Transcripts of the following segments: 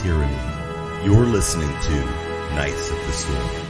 tyranny. You're listening to Knights of the Storm.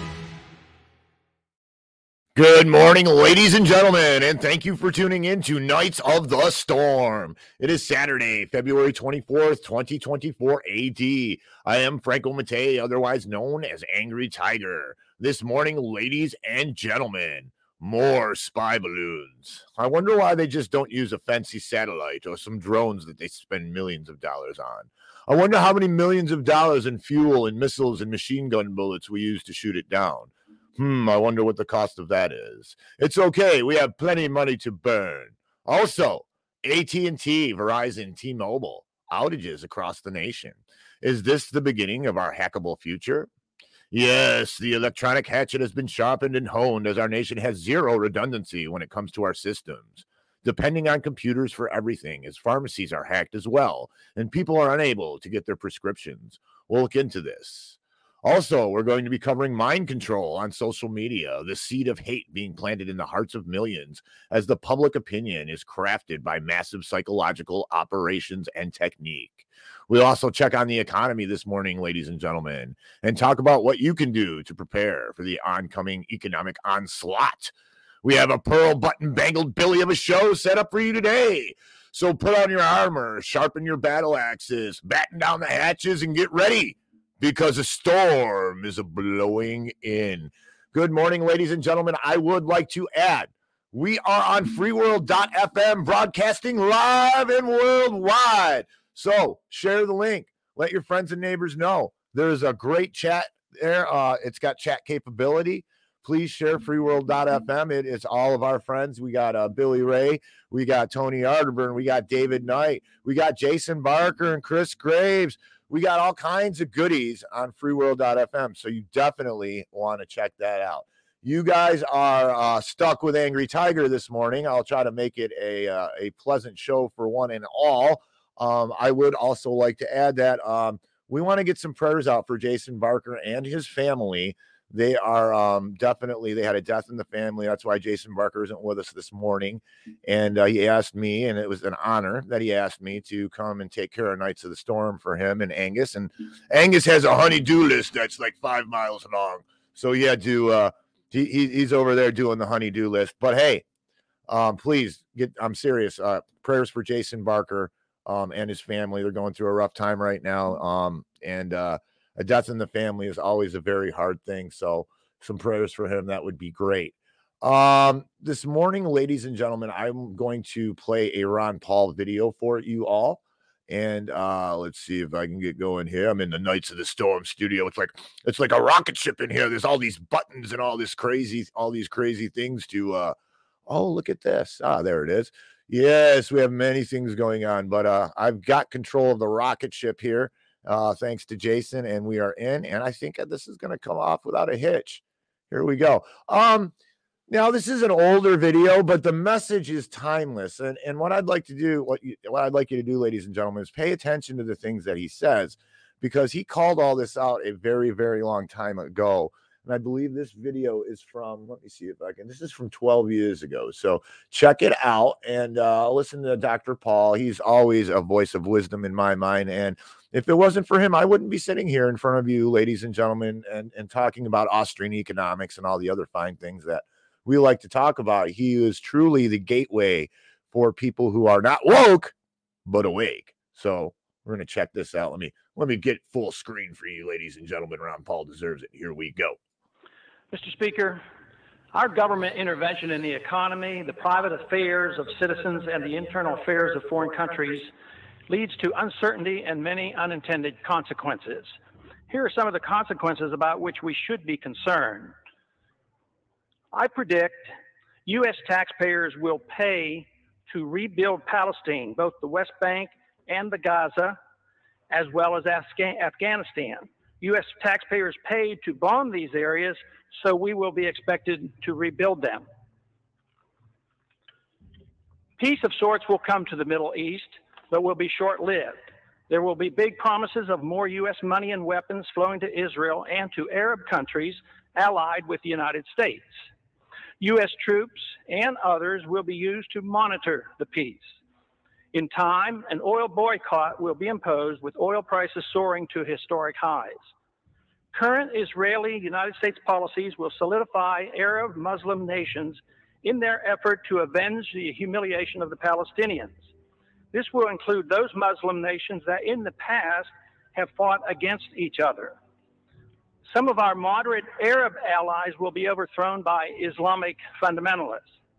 Good morning, ladies and gentlemen, and thank you for tuning in to Knights of the Storm. It is Saturday, February 24th, 2024 AD. I am Franco Mattei, otherwise known as Angry Tiger. This morning, ladies and gentlemen, more spy balloons. I wonder why they just don't use a fancy satellite or some drones that they spend millions of dollars on. I wonder how many millions of dollars in fuel and missiles and machine gun bullets we use to shoot it down. I wonder what the cost of that is. It's okay. We have plenty of money to burn. Also, AT&T, Verizon, T-Mobile, outages across the nation. Is this the beginning of our hackable future? Yes, the electronic hatchet has been sharpened and honed as our nation has zero redundancy when it comes to our systems. Depending on computers for everything, as pharmacies are hacked as well, and people are unable to get their prescriptions. We'll look into this. Also, we're going to be covering mind control on social media, the seed of hate being planted in the hearts of millions as the public opinion is crafted by massive psychological operations and technique. We'll also check on the economy this morning, ladies and gentlemen, and talk about what you can do to prepare for the oncoming economic onslaught. We have a pearl button bangled Billy of a show set up for you today. So put on your armor, sharpen your battle axes, batten down the hatches, and get ready, because a storm is blowing in. Good morning, ladies and gentlemen. I would like to add, we are on freeworld.fm, broadcasting live and worldwide. So share the link. Let your friends and neighbors know. There's a great chat there. It's got chat capability. Please share freeworld.fm. It is all of our friends. We got Billy Ray. We got Tony Arterburn. We got David Knight. We got Jason Barker and Chris Graves. We got all kinds of goodies on freeworld.fm, so you definitely want to check that out. You guys are stuck with Angry Tiger this morning. I'll try to make it a pleasant show for one and all. I would also like to add that we want to get some prayers out for Jason Barker and his family. They are definitely, they had a death in the family. That's why Jason Barker isn't with us this morning. And he asked me, and it was an honor that he asked me to come and take care of Knights of the Storm for him and Angus. And Angus has a honey-do list that's like 5 miles long. So he had to, he's over there doing the honey-do list. But hey, please I'm serious. Prayers for Jason Barker and his family. They're going through a rough time right now. A death in the family is always a very hard thing. So some prayers for him. That would be great. This morning, ladies and gentlemen, I'm going to play a Ron Paul video for you all. And let's see if I can get going here. I'm in the Knights of the Storm studio. It's like a rocket ship in here. There's all these buttons and all these crazy things to look at this. There it is. Yes, we have many things going on, but I've got control of the rocket ship here. Thanks to Jason, and we are in, and I think this is going to come off without a hitch. Here we go. Now this is an older video, but the message is timeless. And what I'd like to do, what I'd like you to do, ladies and gentlemen, is pay attention to the things that he says, because he called all this out a very, very long time ago. And I believe this video is from, let me see if I can, this is from 12 years ago. So check it out and listen to Dr. Paul. He's always a voice of wisdom in my mind. And if it wasn't for him, I wouldn't be sitting here in front of you, ladies and gentlemen, and talking about Austrian economics and all the other fine things that we like to talk about. He is truly the gateway for people who are not woke, but awake. So we're going to check this out. Let me get full screen for you, ladies and gentlemen. Ron Paul deserves it. Here we go. Mr. Speaker, our government intervention in the economy, the private affairs of citizens, and the internal affairs of foreign countries leads to uncertainty and many unintended consequences. Here are some of the consequences about which we should be concerned. I predict U.S. taxpayers will pay to rebuild Palestine, both the West Bank and the Gaza, as well as Afghanistan. U.S. taxpayers paid to bomb these areas, so we will be expected to rebuild them. Peace of sorts will come to the Middle East, but will be short-lived. There will be big promises of more U.S. money and weapons flowing to Israel and to Arab countries allied with the United States. U.S. troops and others will be used to monitor the peace. In time, an oil boycott will be imposed with oil prices soaring to historic highs. Current Israeli-United States policies will solidify Arab Muslim nations in their effort to avenge the humiliation of the Palestinians. This will include those Muslim nations that in the past have fought against each other. Some of our moderate Arab allies will be overthrown by Islamic fundamentalists.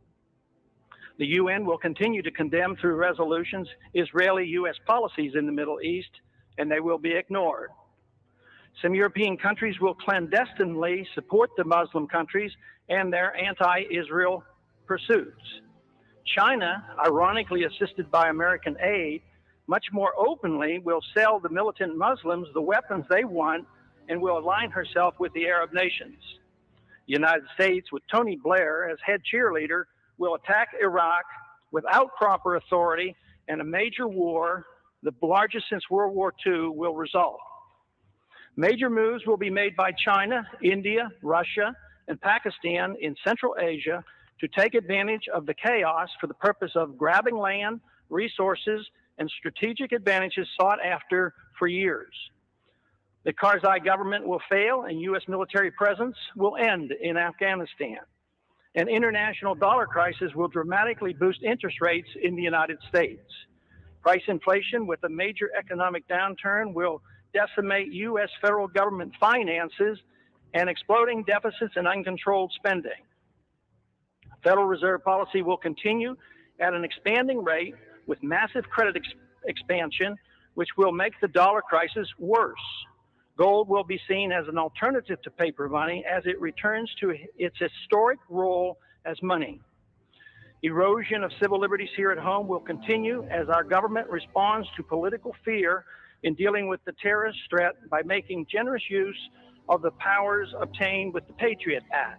The UN will continue to condemn through resolutions Israeli-U.S. policies in the Middle East, and they will be ignored. Some European countries will clandestinely support the Muslim countries and their anti-Israel pursuits. China, ironically assisted by American aid, much more openly will sell the militant Muslims the weapons they want and will align herself with the Arab nations. The United States, with Tony Blair as head cheerleader, will attack Iraq without proper authority, and a major war, the largest since World War II, will result. Major moves will be made by China, India, Russia, and Pakistan in Central Asia to take advantage of the chaos for the purpose of grabbing land, resources, and strategic advantages sought after for years. The Karzai government will fail and U.S. military presence will end in Afghanistan. An international dollar crisis will dramatically boost interest rates in the United States. Price inflation with a major economic downturn will decimate U.S. federal government finances and exploding deficits and uncontrolled spending. Federal Reserve policy will continue at an expanding rate with massive credit expansion, which will make the dollar crisis worse. Gold will be seen as an alternative to paper money as it returns to its historic role as money. Erosion of civil liberties here at home will continue as our government responds to political fear in dealing with the terrorist threat by making generous use of the powers obtained with the Patriot Act.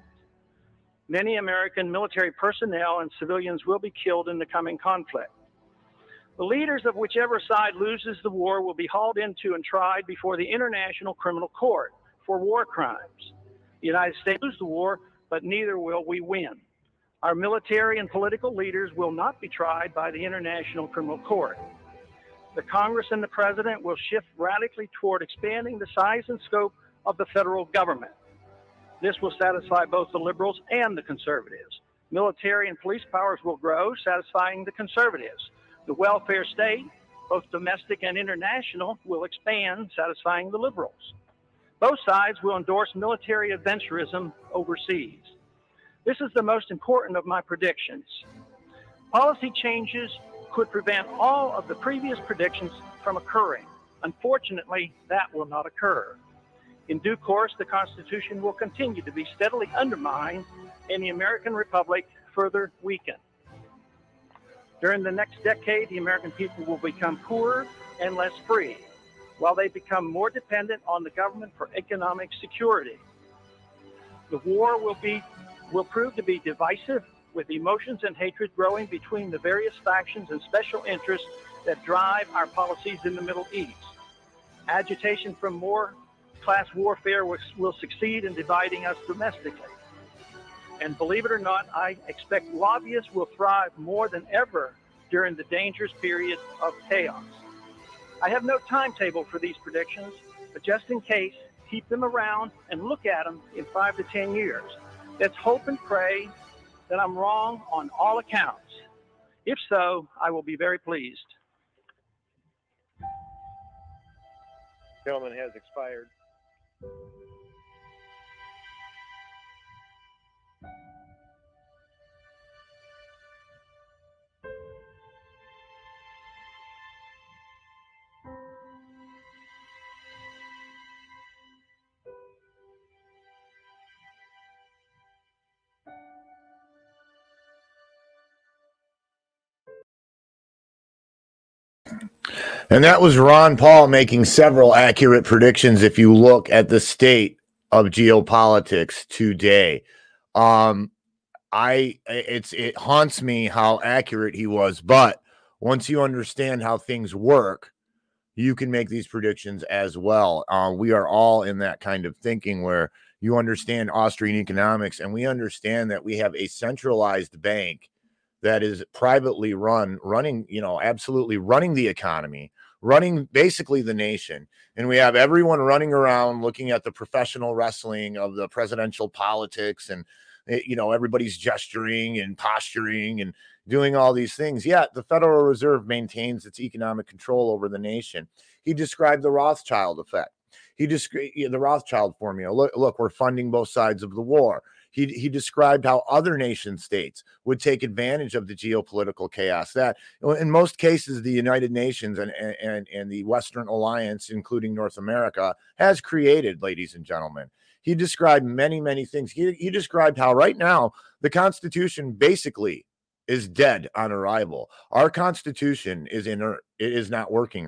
Many American military personnel and civilians will be killed in the coming conflict. The leaders of whichever side loses the war will be hauled into and tried before the International Criminal Court for war crimes. The United States will lose the war, but neither will we win. Our military and political leaders will not be tried by the International Criminal Court. The Congress and the President will shift radically toward expanding the size and scope of the federal government. This will satisfy both the liberals and the conservatives. Military and police powers will grow, satisfying the conservatives. The welfare state, both domestic and international, will expand, satisfying the liberals. Both sides will endorse military adventurism overseas. This is the most important of my predictions. Policy changes could prevent all of the previous predictions from occurring. Unfortunately, that will not occur. In due course, the Constitution will continue to be steadily undermined and the American Republic further weakened. During the next decade, the American people will become poorer and less free, while they become more dependent on the government for economic security. The war will prove to be divisive, with emotions and hatred growing between the various factions and special interests that drive our policies in the Middle East. Agitation from more class warfare will succeed in dividing us domestically. And believe it or not, I expect lobbyists will thrive more than ever during the dangerous period of chaos. I have no timetable for these predictions, but just in case, keep them around and look at them in 5 to 10 years. Let's hope and pray that I'm wrong on all accounts. If so, I will be very pleased. Gentleman has expired. And that was Ron Paul making several accurate predictions if you look at the state of geopolitics today. It haunts me how accurate he was, but once you understand how things work, you can make these predictions as well. We are all in that kind of thinking where you understand Austrian economics, and we understand that we have a centralized bank that is privately running, absolutely running the economy, running basically the nation. And we have everyone running around looking at the professional wrestling of the presidential politics, and, everybody's gesturing and posturing and doing all these things. Yet the Federal Reserve maintains its economic control over the nation. He described the Rothschild effect. He described the Rothschild formula. Look, we're funding both sides of the war. He described how other nation states would take advantage of the geopolitical chaos that, in most cases, the United Nations and the Western Alliance, including North America, has created, ladies and gentlemen. He described many, many things. He described how right now the Constitution basically is dead on arrival. Our Constitution is inert. It is not working.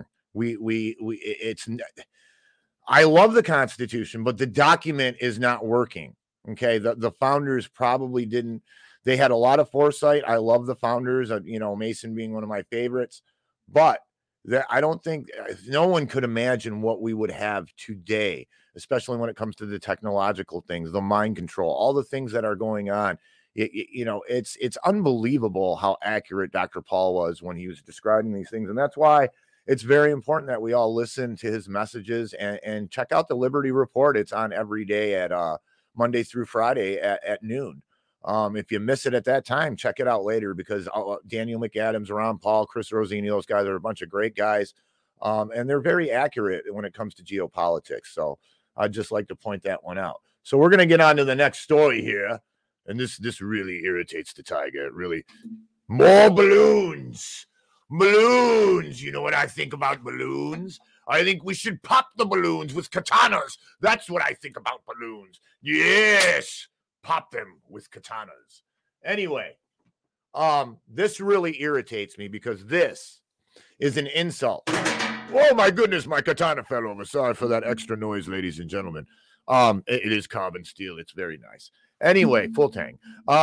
I love the Constitution, but the document is not working. Okay, the founders probably didn't. They had a lot of foresight. I love the founders, Mason being one of my favorites. But I don't think no one could imagine what we would have today, especially when it comes to the technological things, the mind control, all the things that are going on. It's unbelievable how accurate Dr. Paul was when he was describing these things. And that's why it's very important that we all listen to his messages and check out the Liberty Report. It's on every day at Monday through Friday at noon. If you miss it at that time, check it out later, because Daniel McAdams, Ron Paul, Chris Rossini, those guys are a bunch of great guys. And they're very accurate when it comes to geopolitics. So I'd just like to point that one out. So we're going to get on to the next story here. And this really irritates the tiger. It really, more balloons. Balloons. You know what I think about balloons? I think we should pop the balloons with katanas. That's what I think about balloons. Yes, pop them with katanas. Anyway, this really irritates me because this is an insult. Oh my goodness, my katana fell over. Sorry for that extra noise, ladies and gentlemen. It is carbon steel. It's very nice. Anyway, full tang.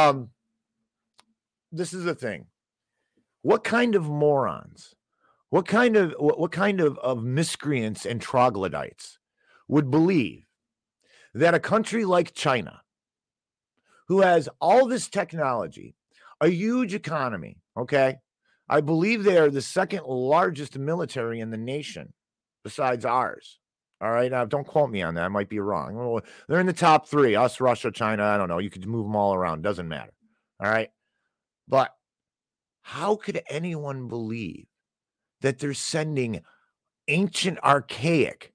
This is the thing. What kind of morons? What kind of miscreants and troglodytes would believe that a country like China, who has all this technology, a huge economy, okay? I believe they are the second largest military in the nation besides ours. All right. Now, don't quote me on that. I might be wrong. They're in the top three, us, Russia, China. I don't know. You could move them all around. Doesn't matter. All right. But how could anyone believe that they're sending ancient, archaic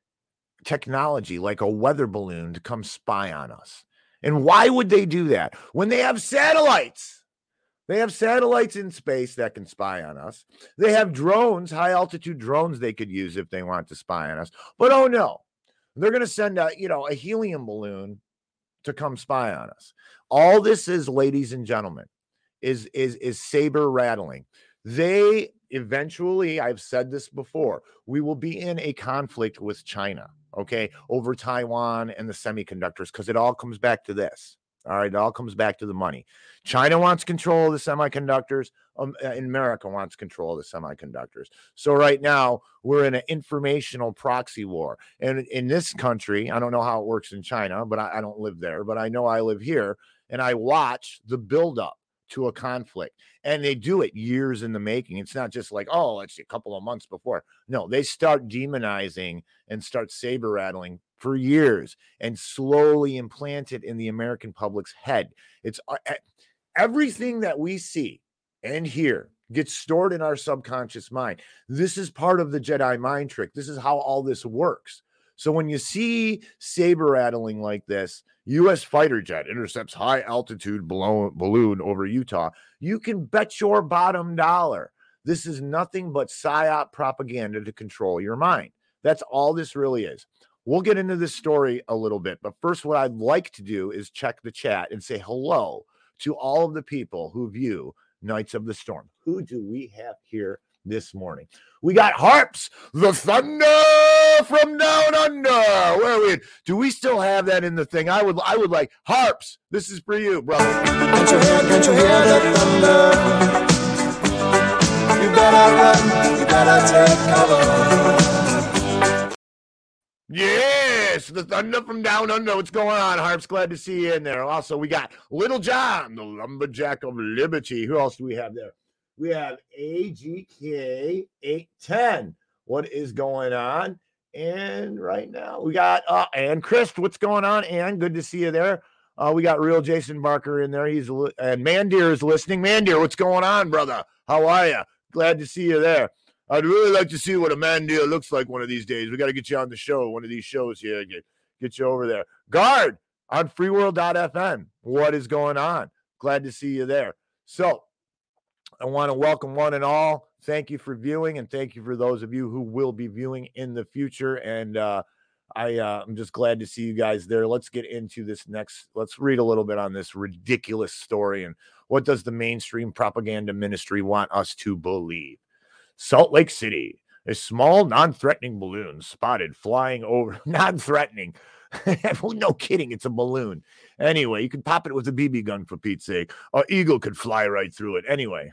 technology like a weather balloon to come spy on us? And why would they do that when they have satellites? They have satellites in space that can spy on us. They have drones, high-altitude drones they could use if they want to spy on us. But oh no, they're going to send a helium balloon to come spy on us. All this is, ladies and gentlemen, is saber rattling. They eventually, I've said this before, we will be in a conflict with China, okay, over Taiwan and the semiconductors, because it all comes back to this. All right, it all comes back to the money. China wants control of the semiconductors. America wants control of the semiconductors. So right now, we're in an informational proxy war. And in this country, I don't know how it works in China, but I don't live there. But I know I live here, and I watch the buildup to a conflict. And they do it years in the making. It's not just like, oh, it's a couple of months before. No, they start demonizing and start saber rattling for years and slowly implant it in the American public's head. It's everything that we see and hear gets stored in our subconscious mind. This is part of the Jedi mind trick. This is how all this works. So when you see saber rattling like this, U.S. fighter jet intercepts high altitude balloon over Utah, you can bet your bottom dollar this is nothing but psyop propaganda to control your mind. That's all this really is. We'll get into this story a little bit, but first what I'd like to do is check the chat and say hello to all of the people who view Knights of the Storm. Who do we have here this morning? We got Harps, the Thunder from down under. Where are we? Do we still have that in the thing? I would like Harps. This is for you, brother. Can't you hear the thunder? You better run, you better take cover. Yes, the thunder from down under. What's going on, Harps? Glad to see you in there. Also, we got Little John, the lumberjack of liberty. Who else do we have there? We have AGK 810. What is going on? And right now we got Ann Christ. What's going on, Ann? Good to see you there. We got real Jason Barker in there. And Mandir is listening. Mandir, what's going on, brother? How are you? Glad to see you there. I'd really like to see what a Mandir looks like one of these days. We got to get you on the show, one of these shows here. Get you over there. Guard on freeworld.fm. What is going on? Glad to see you there. So I want to welcome one and all. Thank you for viewing, and thank you for those of you who will be viewing in the future. And I'm just glad to see you guys there. Let's get into this next. Let's read a little bit on this ridiculous story and what does the mainstream propaganda ministry want us to believe. Salt Lake City, a small, non-threatening balloon spotted flying over. Non-threatening. No kidding, it's a balloon. Anyway, you can pop it with a BB gun, for Pete's sake. An eagle could fly right through it. Anyway,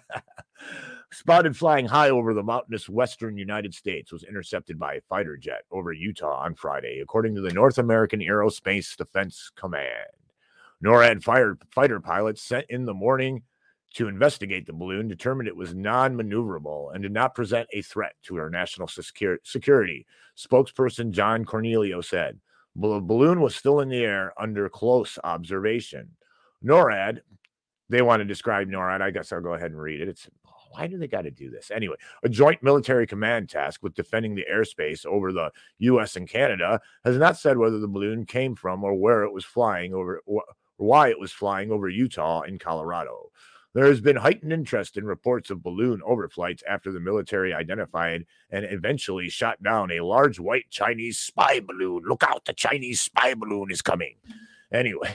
spotted flying high over the mountainous western United States, was intercepted by a fighter jet over Utah on Friday, according to the North American Aerospace Defense Command. NORAD fighter pilots sent in the morning to investigate the balloon determined it was non-maneuverable and did not present a threat to our national security. Spokesperson John Cornelio said the balloon was still in the air under close observation. NORAD, they want to describe NORAD. I guess I'll go ahead and read it. Why do they got to do this? Anyway, a joint military command tasked with defending the airspace over the U.S. and Canada has not said whether the balloon came from or where it was flying over, or why it was flying over Utah and Colorado. There has been heightened interest in reports of balloon overflights after the military identified and eventually shot down a large white Chinese spy balloon. Look out, the Chinese spy balloon is coming. Anyway,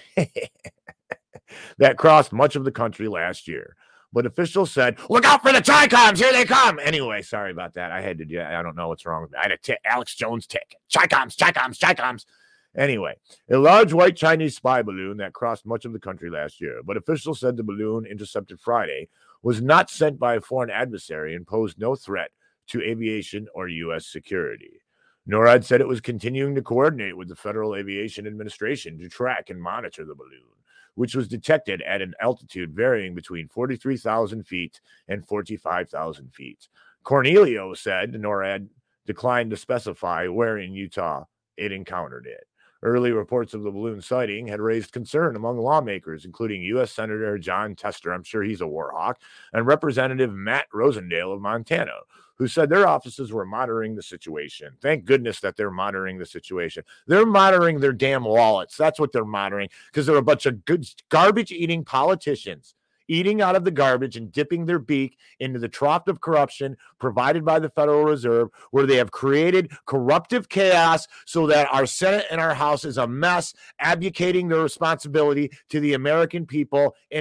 that crossed much of the country last year. But officials said, look out for the Tricoms, here they come. Anyway, sorry about that. I don't know what's wrong with me. I had a Alex Jones tick. Tricoms. Anyway, a large white Chinese spy balloon that crossed much of the country last year, but officials said the balloon intercepted Friday was not sent by a foreign adversary and posed no threat to aviation or U.S. security. NORAD said it was continuing to coordinate with the Federal Aviation Administration to track and monitor the balloon, which was detected at an altitude varying between 43,000 feet and 45,000 feet. Cornelio said NORAD declined to specify where in Utah it encountered it. Early reports of the balloon sighting had raised concern among lawmakers, including U.S. Senator John Tester, I'm sure he's a war hawk, and Representative Matt Rosendale of Montana, who said their offices were monitoring the situation. Thank goodness that they're monitoring the situation. They're monitoring their damn wallets. That's what they're monitoring, because they're a bunch of good garbage-eating politicians eating out of the garbage and dipping their beak into the trough of corruption provided by the Federal Reserve, where they have created corruptive chaos so that our Senate and our House is a mess, abdicating their responsibility to the American people in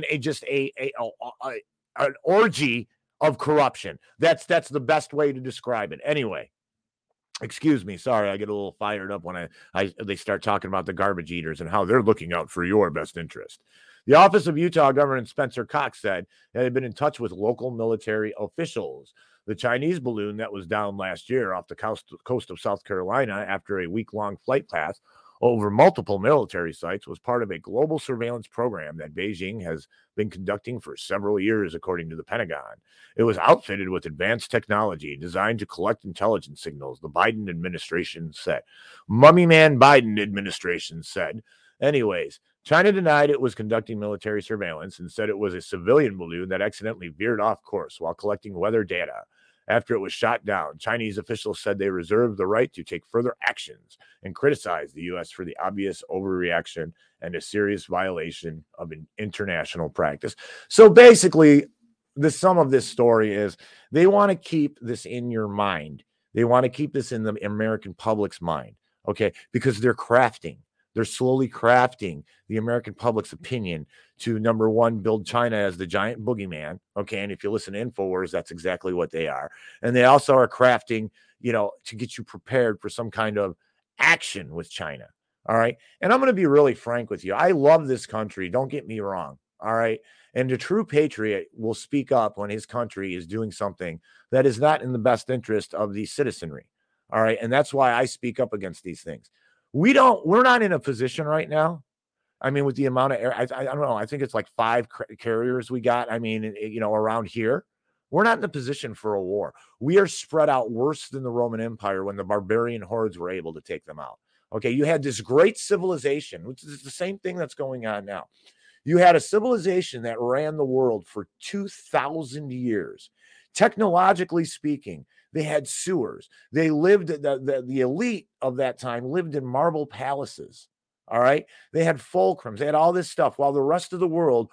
an orgy of corruption. That's the best way to describe it. Anyway, excuse me. Sorry, I get a little fired up when they start talking about the garbage eaters and how they're looking out for your best interest. The Office of Utah Governor Spencer Cox said they had been in touch with local military officials. The Chinese balloon that was down last year off the coast of South Carolina after a week-long flight path over multiple military sites was part of a global surveillance program that Beijing has been conducting for several years, according to the Pentagon. It was outfitted with advanced technology designed to collect intelligence signals, the Biden administration said. Mummy Man Biden administration said. Anyways, China denied it was conducting military surveillance and said it was a civilian balloon that accidentally veered off course while collecting weather data. After it was shot down, Chinese officials said they reserved the right to take further actions and criticized the U.S. for the obvious overreaction and a serious violation of an international practice. So basically, the sum of this story is they want to keep this in your mind. They want to keep this in the American public's mind, okay, because they're slowly crafting the American public's opinion to, number one, build China as the giant boogeyman. Okay. And if you listen to InfoWars, that's exactly what they are. And they also are crafting, to get you prepared for some kind of action with China. All right. And I'm going to be really frank with you. I love this country. Don't get me wrong. All right. And a true patriot will speak up when his country is doing something that is not in the best interest of the citizenry. All right. And that's why I speak up against these things. We're not in a position right now. I mean, with the amount of air, I don't know. I think it's like 5 carriers we got. I mean, around here, we're not in a position for a war. We are spread out worse than the Roman Empire when the barbarian hordes were able to take them out. Okay, you had this great civilization, which is the same thing that's going on now. You had a civilization that ran the world for 2,000 years. Technologically speaking, they had sewers. They lived, the elite of that time lived in marble palaces. All right. They had fulcrums. They had all this stuff while the rest of the world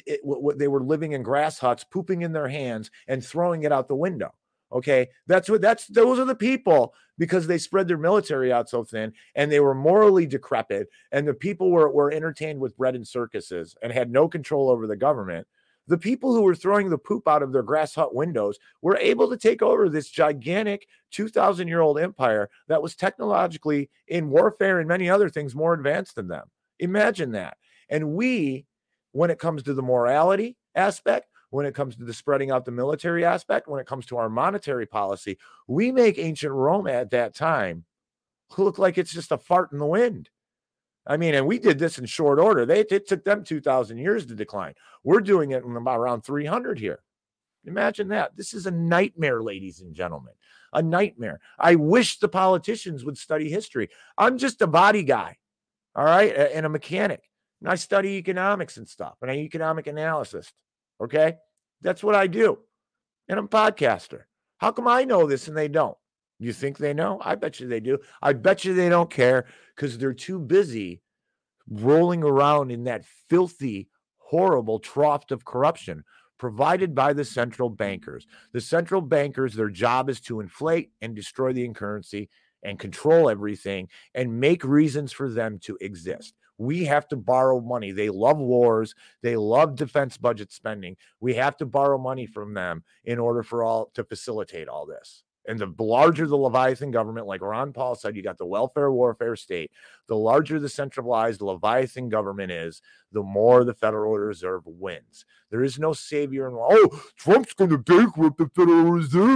they were living in grass huts, pooping in their hands and throwing it out the window. Okay. Those are the people, because they spread their military out so thin and they were morally decrepit. And the people were entertained with bread and circuses and had no control over the government. The people who were throwing the poop out of their grass hut windows were able to take over this gigantic 2,000-year-old empire that was technologically, in warfare and many other things, more advanced than them. Imagine that. And we, when it comes to the morality aspect, when it comes to the spreading out the military aspect, when it comes to our monetary policy, we make ancient Rome at that time look like it's just a fart in the wind. I mean, and we did this in short order. It took them 2,000 years to decline. We're doing it in about around 300 here. Imagine that. This is a nightmare, ladies and gentlemen. A nightmare. I wish the politicians would study history. I'm just a body guy, all right, and a mechanic. And I study economics and stuff, and I'm an economic analyst, okay? That's what I do. And I'm a podcaster. How come I know this and they don't? You think they know? I bet you they do. I bet you they don't care, because they're too busy rolling around in that filthy, horrible trough of corruption provided by the central bankers. The central bankers, their job is to inflate and destroy the currency and control everything and make reasons for them to exist. We have to borrow money. They love wars. They love defense budget spending. We have to borrow money from them in order to facilitate all this. And the larger the Leviathan government, like Ron Paul said, you got the welfare warfare state. The larger the centralized Leviathan government is, the more the Federal Reserve wins. There is no savior. Trump's going to bankrupt the Federal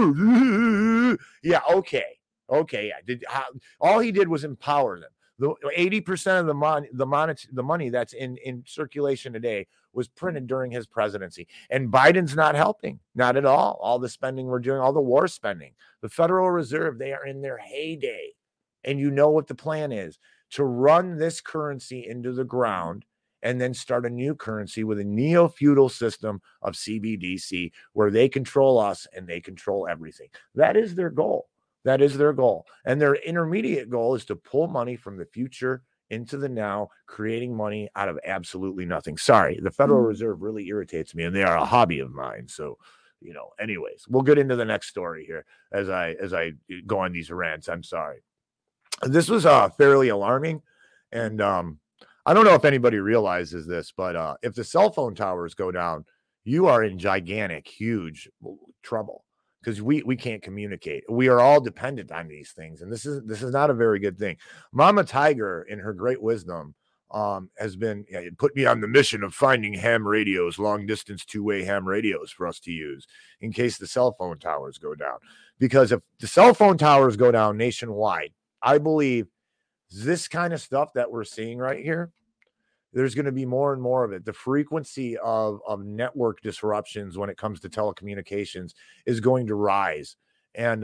Reserve. Yeah, okay. Yeah. All he did was empower them. 80% of the money that's in circulation today was printed during his presidency. And Biden's not helping, not at all. All the spending we're doing, all the war spending. The Federal Reserve, they are in their heyday. And you know what the plan is: to run this currency into the ground and then start a new currency with a neo-feudal system of CBDC where they control us and they control everything. That is their goal. That is their goal. And their intermediate goal is to pull money from the future into the now, creating money out of absolutely nothing. Sorry, the Federal Reserve really irritates me, and they are a hobby of mine. So, anyways, we'll get into the next story here as I go on these rants. I'm sorry. This was fairly alarming. And I don't know if anybody realizes this, but if the cell phone towers go down, you are in gigantic, huge trouble. Because we can't communicate. We are all dependent on these things. And this is not a very good thing. Mama Tiger, in her great wisdom, has been put me on the mission of finding ham radios, long distance two-way ham radios for us to use in case the cell phone towers go down. Because if the cell phone towers go down nationwide, I believe this kind of stuff that we're seeing right here, there's going to be more and more of it. The frequency of network disruptions when it comes to telecommunications is going to rise. And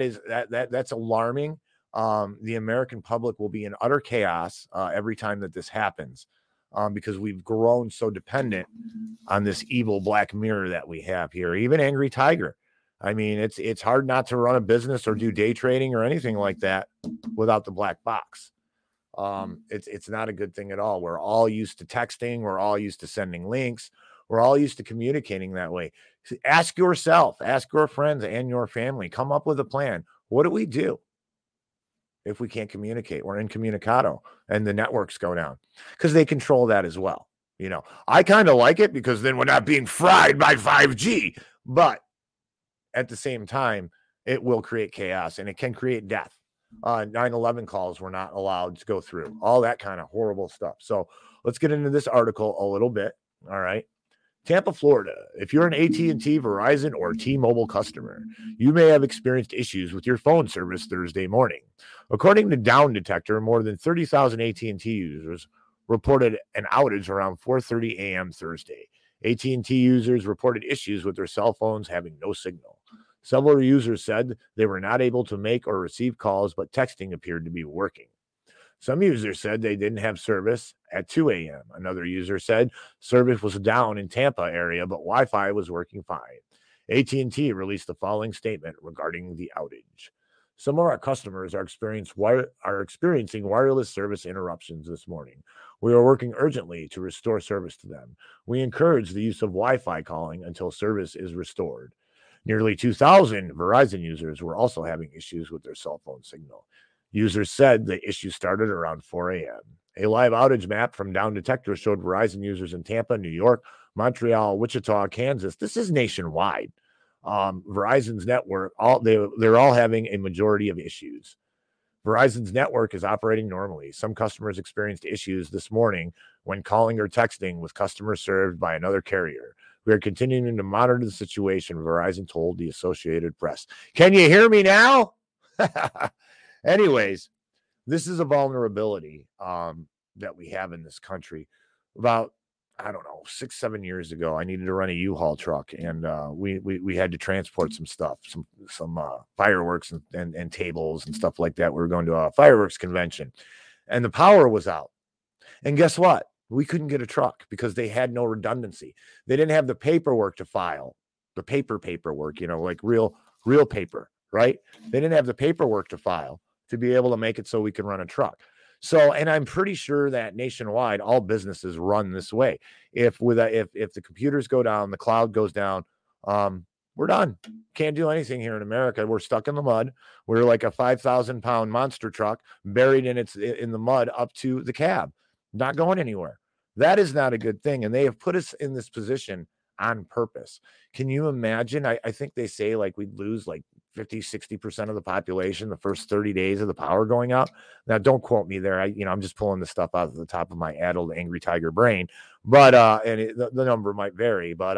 that's alarming. The American public will be in utter chaos every time that this happens because we've grown so dependent on this evil black mirror that we have here. Even Angry Tiger. I mean, it's hard not to run a business or do day trading or anything like that without the black box. It's not a good thing at all. We're all used to texting. We're all used to sending links. We're all used to communicating that way. Ask yourself, ask your friends and your family, come up with a plan. What do we do if we can't communicate? We're incommunicado and the networks go down because they control that as well. I kind of like it because then we're not being fried by 5G, but at the same time, it will create chaos and it can create death. 9/11 calls were not allowed to go through, all that kind of horrible stuff. So let's get into this article a little bit. All right. Tampa, Florida. If you're an AT&T, Verizon, or T-Mobile customer, you may have experienced issues with your phone service Thursday morning. According to Down Detector, more than 30,000 AT&T users reported an outage around 4:30 a.m. Thursday. AT&T users reported issues with their cell phones having no signal. Several users said they were not able to make or receive calls, but texting appeared to be working. Some users said they didn't have service at 2 a.m. Another user said service was down in Tampa area, but Wi-Fi was working fine. AT&T released the following statement regarding the outage. Some of our customers are experiencing wireless service interruptions this morning. We are working urgently to restore service to them. We encourage the use of Wi-Fi calling until service is restored. Nearly 2,000 Verizon users were also having issues with their cell phone signal. Users said the issue started around 4 a.m. A live outage map from Down Detector showed Verizon users in Tampa, New York, Montreal, Wichita, Kansas. This is nationwide. Verizon's network, they're all having a majority of issues. Verizon's network is operating normally. Some customers experienced issues this morning when calling or texting with customers served by another carrier. We are continuing to monitor the situation, Verizon told the Associated Press. Can you hear me now? Anyways, this is a vulnerability that we have in this country. About, 6-7 years ago, I needed to run a U-Haul truck, and we had to transport some stuff, some fireworks and tables and stuff like that. We were going to a fireworks convention, and the power was out. And guess what? We couldn't get a truck because they had no redundancy. They didn't have the paperwork to file, the paperwork, like real paper, right? They didn't have the paperwork to file to be able to make it so we can run a truck. So, and I'm pretty sure that nationwide, all businesses run this way. If the computers go down, the cloud goes down, we're done. Can't do anything here in America. We're stuck in the mud. We're like a 5,000-pound monster truck buried in the mud up to the cab, not going anywhere. That is not a good thing. And they have put us in this position on purpose. Can you imagine? I think they say like we'd lose like 50-60% of the population the first 30 days of the power going out. Now, don't quote me there. I'm just pulling this stuff out of the top of my addled, angry tiger brain. But the number might vary. But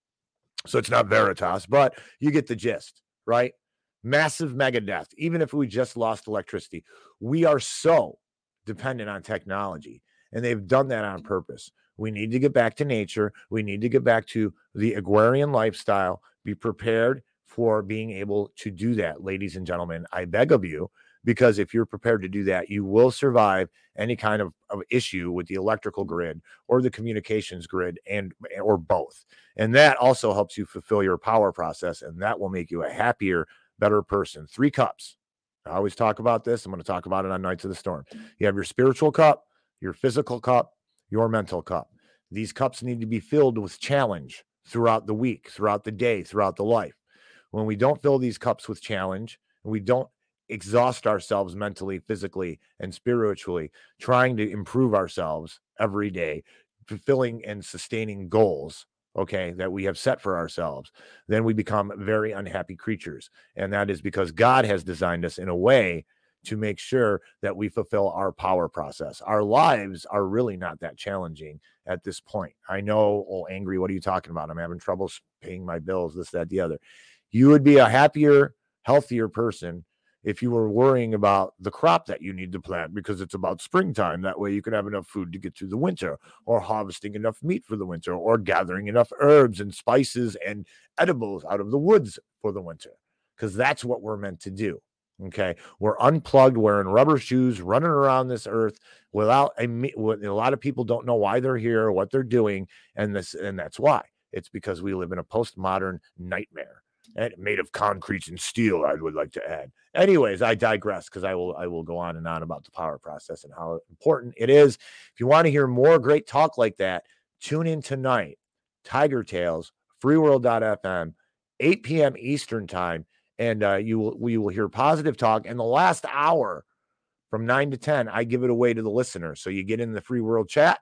so it's not Veritas, but you get the gist, right? Massive mega death. Even if we just lost electricity, we are so dependent on technology, and they've done that on purpose. We need to get back to nature. We need to get back to the agrarian lifestyle. Be prepared for being able to do that, ladies and gentlemen. I beg of you, because if you're prepared to do that, you will survive any kind of issue with the electrical grid or the communications grid or both. And that also helps you fulfill your power process, and that will make you a happier, better person. 3 cups. I always talk about this. I'm going to talk about it on Nights of the Storm. You have your spiritual cup, your physical cup, your mental cup. These cups need to be filled with challenge throughout the week, throughout the day, throughout the life. When we don't fill these cups with challenge, and we don't exhaust ourselves mentally, physically, and spiritually, trying to improve ourselves every day, fulfilling and sustaining goals, okay, that we have set for ourselves, then we become very unhappy creatures. And that is because God has designed us in a way to make sure that we fulfill our power process. Our lives are really not that challenging at this point. I know, angry, what are you talking about? I'm having trouble paying my bills, this, that, the other. You would be a happier, healthier person if you were worrying about the crop that you need to plant because it's about springtime. That way you can have enough food to get through the winter, or harvesting enough meat for the winter, or gathering enough herbs and spices and edibles out of the woods for the winter, because that's what we're meant to do. Okay, we're unplugged, wearing rubber shoes, running around this earth without a lot of people don't know why they're here or what they're doing, and that's why. It's because we live in a postmodern nightmare, and made of concrete and steel, I would like to add. Anyways, I digress, because I will go on and on about the power process and how important it is. If you want to hear more great talk like that, tune in tonight, Tiger Tales, freeworld.fm, 8 p.m. Eastern time. And we will hear positive talk. And the last hour from 9 to 10, I give it away to the listener. So you get in the Free World chat.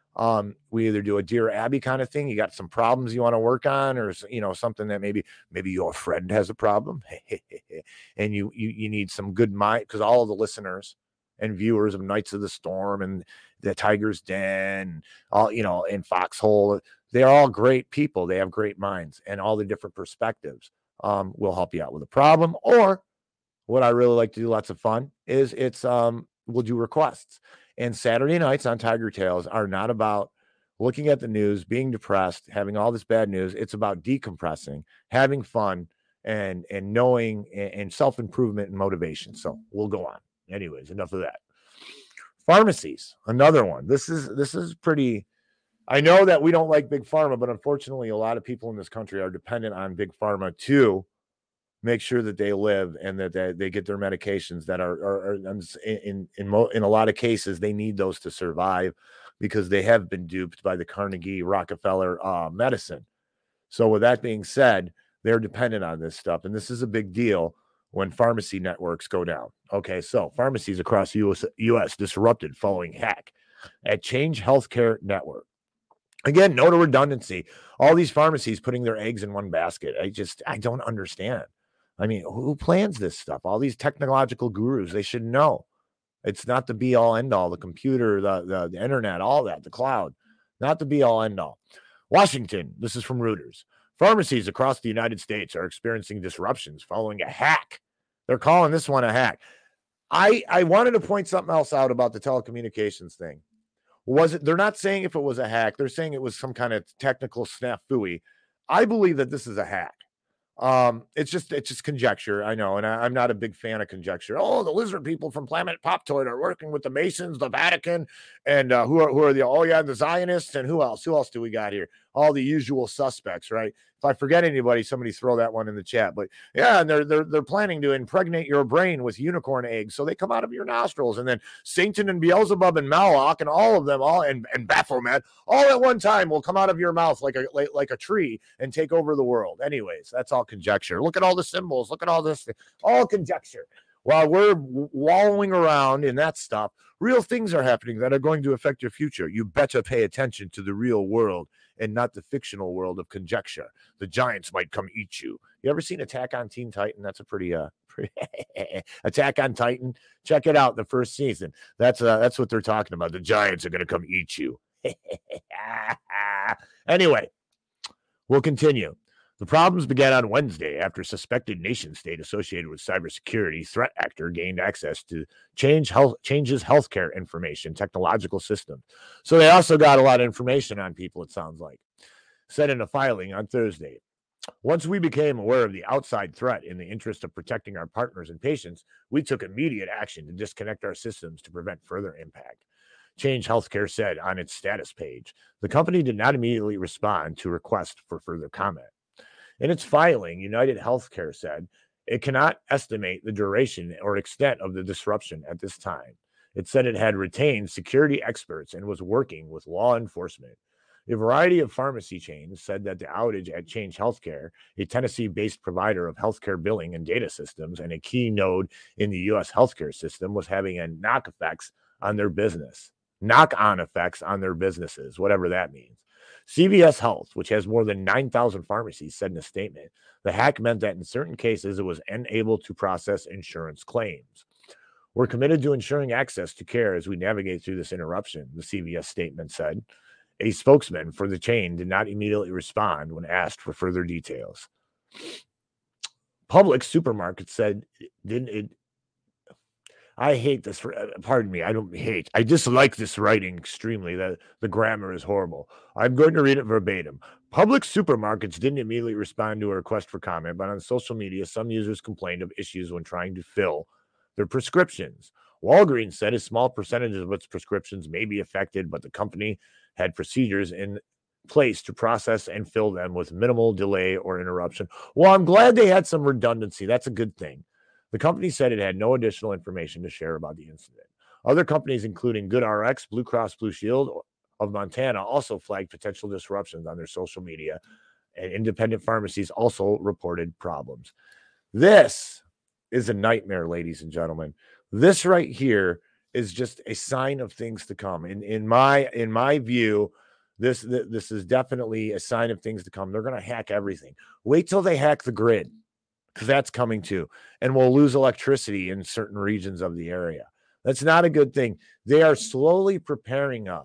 We either do a Dear Abby kind of thing. You got some problems you want to work on, or something that maybe your friend has a problem, and you need some good mind, because all of the listeners and viewers of Nights of the Storm and the Tiger's Den, all and Foxhole, They're all great people. They have great minds, and all the different perspectives will help you out with a problem. Or what I really like to do, lots of fun, is we'll do requests. And Saturday nights on Tiger Tales are not about looking at the news, being depressed, having all this bad news. It's about decompressing, having fun, and knowing and self-improvement and motivation. So we'll go on. Anyways, enough of that. Pharmacies, another one. This is pretty. I know that we don't like big pharma, but unfortunately, a lot of people in this country are dependent on big pharma to make sure that they live and that they get their medications that are in a lot of cases, they need those to survive because they have been duped by the Carnegie Rockefeller medicine. So with that being said, they're dependent on this stuff. And this is a big deal when pharmacy networks go down. Okay, so pharmacies across the U.S. disrupted following hack at Change Healthcare Network. Again, note of redundancy. All these pharmacies putting their eggs in one basket. I don't understand. I mean, who plans this stuff? All these technological gurus, they should know. It's not the be all end all, the computer, the internet, all that, the cloud, not the be all end all. Washington, this is from Reuters. Pharmacies across the United States are experiencing disruptions following a hack. They're calling this one a hack. I wanted to point something else out about the telecommunications thing. They're not saying if it was a hack. They're saying it was some kind of technical snafu. I believe that this is a hack. It's just conjecture. I know. And I'm not a big fan of conjecture. Oh, the lizard people from Planet Poptoid are working with the Masons, the Vatican, and who are the Zionists, and who else do we got here? All the usual suspects, right? If I forget anybody, somebody throw that one in the chat. But yeah, and they're planning to impregnate your brain with unicorn eggs, so they come out of your nostrils, and then Satan and Beelzebub and Moloch and all of them, and Baphomet, all at one time will come out of your mouth like a tree and take over the world. Anyways, that's all conjecture. Look at all the symbols. Look at all this, all conjecture. While we're wallowing around in that stuff, real things are happening that are going to affect your future. You better pay attention to the real world and not the fictional world of conjecture. The giants might come eat you. You ever seen Attack on Teen Titan? That's a pretty Attack on Titan. Check it out, the first season. That's what they're talking about. The giants are going to come eat you. Anyway, we'll continue. The problems began on Wednesday after a suspected nation-state associated with cybersecurity threat actor gained access to Change's healthcare information technological system. So they also got a lot of information on people, it sounds like. Said in a filing on Thursday, once we became aware of the outside threat in the interest of protecting our partners and patients, we took immediate action to disconnect our systems to prevent further impact. Change Healthcare said on its status page. The company did not immediately respond to requests for further comment. In its filing, United Healthcare said it cannot estimate the duration or extent of the disruption at this time. It said it had retained security experts and was working with law enforcement. A variety of pharmacy chains said that the outage at Change Healthcare, a Tennessee-based provider of healthcare billing and data systems and a key node in the U.S. healthcare system, was having a knock-on effects on their businesses, whatever that means. CVS Health, which has more than 9,000 pharmacies, said in a statement, the hack meant that in certain cases it was unable to process insurance claims. We're committed to ensuring access to care as we navigate through this interruption, the CVS statement said. A spokesman for the chain did not immediately respond when asked for further details. Publix supermarkets said I hate this. Pardon me. I dislike this writing extremely. That the grammar is horrible. I'm going to read it verbatim. Public supermarkets didn't immediately respond to a request for comment, but on social media, some users complained of issues when trying to fill their prescriptions. Walgreens said a small percentage of its prescriptions may be affected, but the company had procedures in place to process and fill them with minimal delay or interruption. Well, I'm glad they had some redundancy. That's a good thing. The company said it had no additional information to share about the incident. Other companies, including GoodRx, Blue Cross Blue Shield of Montana, also flagged potential disruptions on their social media, and independent pharmacies also reported problems. This is a nightmare, ladies and gentlemen. This right here is just a sign of things to come. In my view, this is definitely a sign of things to come. They're going to hack everything. Wait till they hack the grid, because that's coming too. And we'll lose electricity in certain regions of the area. That's not a good thing. They are slowly preparing us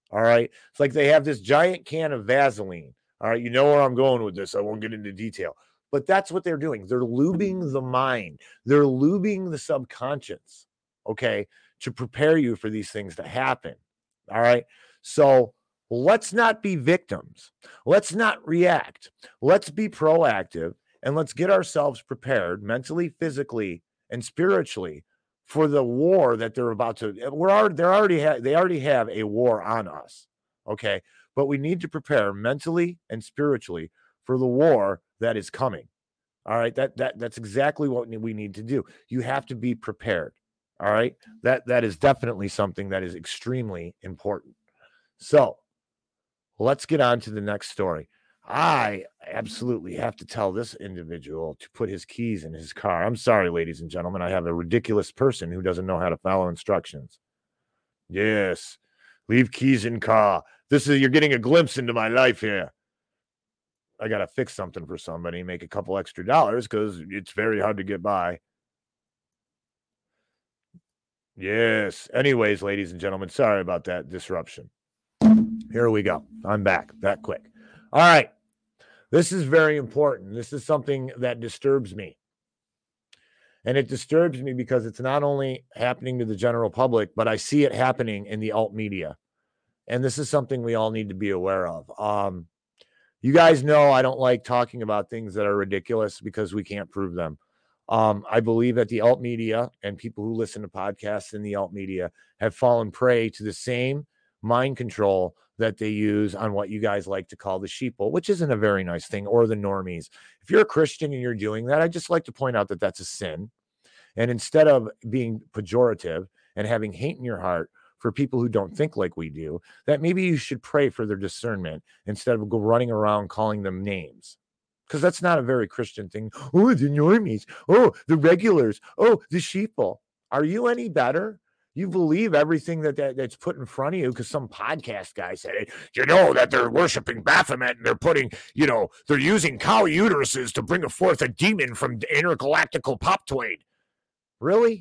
All right. It's like they have this giant can of Vaseline. All right. You know where I'm going with this. I won't get into detail, but that's what they're doing. They're lubing the mind. They're lubing the subconscious. Okay. To prepare you for these things to happen. All right. So let's not be victims. Let's not react. Let's be proactive and let's get ourselves prepared mentally, physically, and spiritually for the war that they're about to. They already have a war on us. Okay. But we need to prepare mentally and spiritually for the war that is coming. All right. That's exactly what we need to do. You have to be prepared. All right. That is definitely something that is extremely important. So let's get on to the next story. I absolutely have to tell this individual to put his keys in his car. I'm sorry, ladies and gentlemen. I have a ridiculous person who doesn't know how to follow instructions. Yes. Leave keys in car. You're getting a glimpse into my life here. I got to fix something for somebody, make a couple extra dollars because it's very hard to get by. Yes. Anyways, ladies and gentlemen, sorry about that disruption. Here we go. I'm back that quick. All right. This is very important. This is something that disturbs me. And it disturbs me because it's not only happening to the general public, but I see it happening in the alt media. And this is something we all need to be aware of. You guys know I don't like talking about things that are ridiculous because we can't prove them. I believe that the alt media and people who listen to podcasts in the alt media have fallen prey to the same mind control that they use on what you guys like to call the sheeple, which isn't a very nice thing, or the normies. If you're a Christian and you're doing that, I just like to point out that that's a sin. And instead of being pejorative and having hate in your heart for people who don't think like we do, that maybe you should pray for their discernment instead of go running around calling them names. Because that's not a very Christian thing. Oh, the normies. Oh, the regulars. Oh, the sheeple. Are you any better? You believe everything that's put in front of you because some podcast guy said it. You know that they're worshiping Baphomet and they're putting, they're using cow uteruses to bring forth a demon from intergalactical poptoid. Really?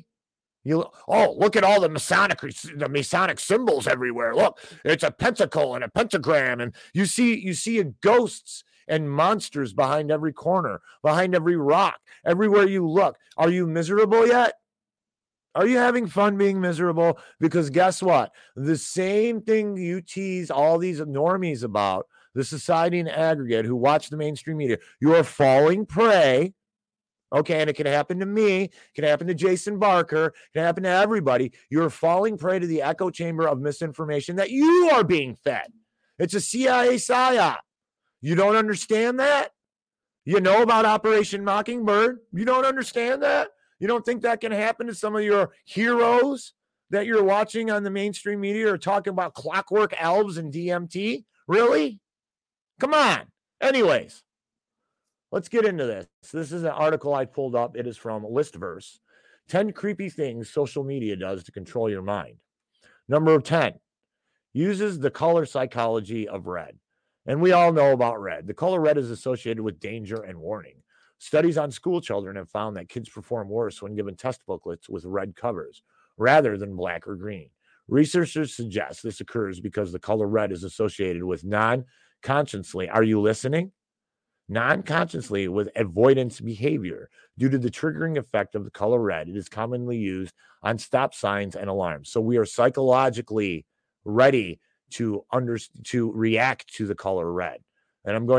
Look at all the Masonic symbols everywhere. Look, it's a pentacle and a pentagram, and you see ghosts and monsters behind every corner, behind every rock, everywhere you look. Are you miserable yet? Are you having fun being miserable? Because guess what? The same thing you tease all these normies about, the society in aggregate who watch the mainstream media, you are falling prey. Okay, and it can happen to me, it can happen to Jason Barker, it can happen to everybody. You're falling prey to the echo chamber of misinformation that you are being fed. It's a CIA psyop. You don't understand that? You know about Operation Mockingbird? You don't understand that? You don't think that can happen to some of your heroes that you're watching on the mainstream media or talking about clockwork elves and DMT? Really? Come on. Anyways, let's get into this. This is an article I pulled up. It is from Listverse. 10 creepy things social media does to control your mind. Number 10, uses the color psychology of red. And we all know about red. The color red is associated with danger and warning. Studies on school children have found that kids perform worse when given test booklets with red covers rather than black or green. Researchers suggest this occurs because the color red is associated with non-consciously, are you listening? Non-consciously with avoidance behavior. Due to the triggering effect of the color red, it is commonly used on stop signs and alarms. So we are psychologically ready to react to the color red. And I've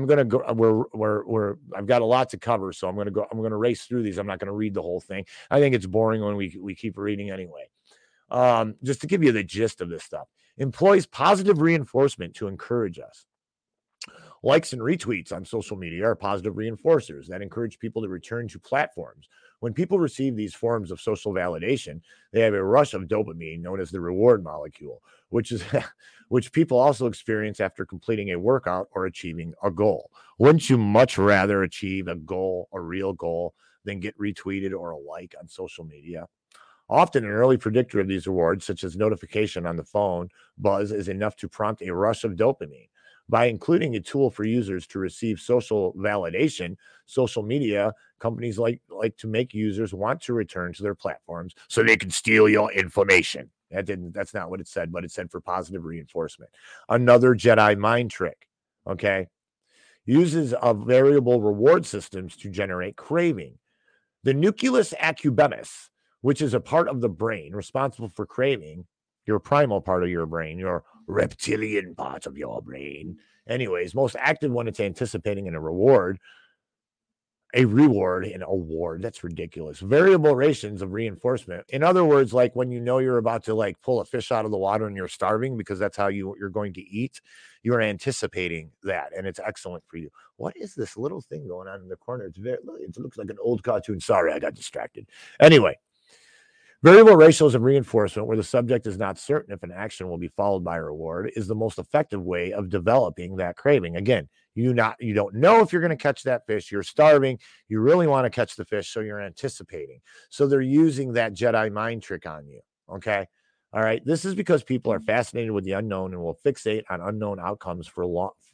got a lot to cover, so I'm going to race through these. I'm not going to read the whole thing. I think it's boring when we keep reading anyway. Just to give you the gist of this stuff. Employs positive reinforcement to encourage us. Likes and retweets on social media are positive reinforcers that encourage people to return to platforms. When people receive these forms of social validation, they have a rush of dopamine known as the reward molecule, which people also experience after completing a workout or achieving a goal. Wouldn't you much rather achieve a goal, a real goal, than get retweeted or a like on social media? Often an early predictor of these rewards, such as notification on the phone buzz, is enough to prompt a rush of dopamine. By including a tool for users to receive social validation, social media companies like to make users want to return to their platforms so they can steal your information. That's not what it said, but it said for positive reinforcement. Another Jedi mind trick, okay? Uses of variable reward systems to generate craving. The nucleus accumbens, which is a part of the brain responsible for craving, your primal part of your brain, your reptilian part of your brain. Anyways, most active when it's anticipating a reward. That's ridiculous. Variable rations of reinforcement. In other words, like when you know you're about to like pull a fish out of the water and you're starving because that's how you're going to eat, you're anticipating that, and it's excellent for you. What is this little thing going on in the corner? It looks like an old cartoon. Sorry, I got distracted. Anyway, variable ratios of reinforcement where the subject is not certain if an action will be followed by a reward is the most effective way of developing that craving. Again, you don't know if you're going to catch that fish. You're starving. You really want to catch the fish, so you're anticipating. So they're using that Jedi mind trick on you, okay? All right, this is because people are fascinated with the unknown and will fixate on unknown outcomes for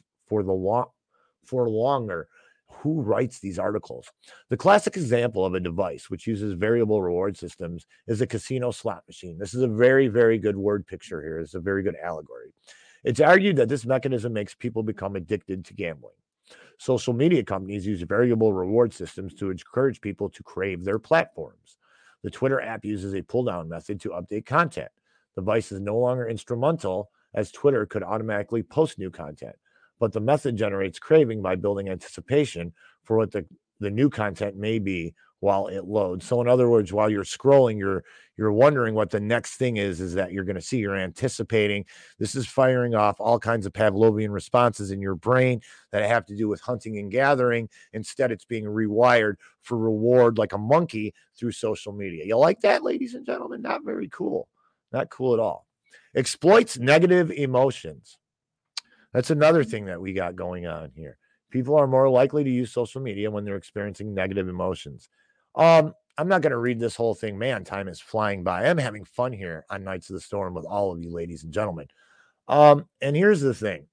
longer. Who writes these articles? The classic example of a device which uses variable reward systems is a casino slot machine. This is a very, very good word picture here. It's a very good allegory. It's argued that this mechanism makes people become addicted to gambling. Social media companies use variable reward systems to encourage people to crave their platforms. The Twitter app uses a pull-down method to update content. The device is no longer instrumental, as Twitter could automatically post new content, but the method generates craving by building anticipation for what the new content may be while it loads. So in other words, while you're scrolling, you're wondering what the next thing is that you're going to see. You're anticipating. This is firing off all kinds of Pavlovian responses in your brain that have to do with hunting and gathering. Instead, it's being rewired for reward like a monkey through social media. You like that, ladies and gentlemen? Not very cool. Not cool at all. Exploits negative emotions. That's another thing that we got going on here. People are more likely to use social media when they're experiencing negative emotions. I'm not going to read this whole thing. Man, time is flying by. I'm having fun here on Knights of the Storm with all of you, ladies and gentlemen. And here's the thing.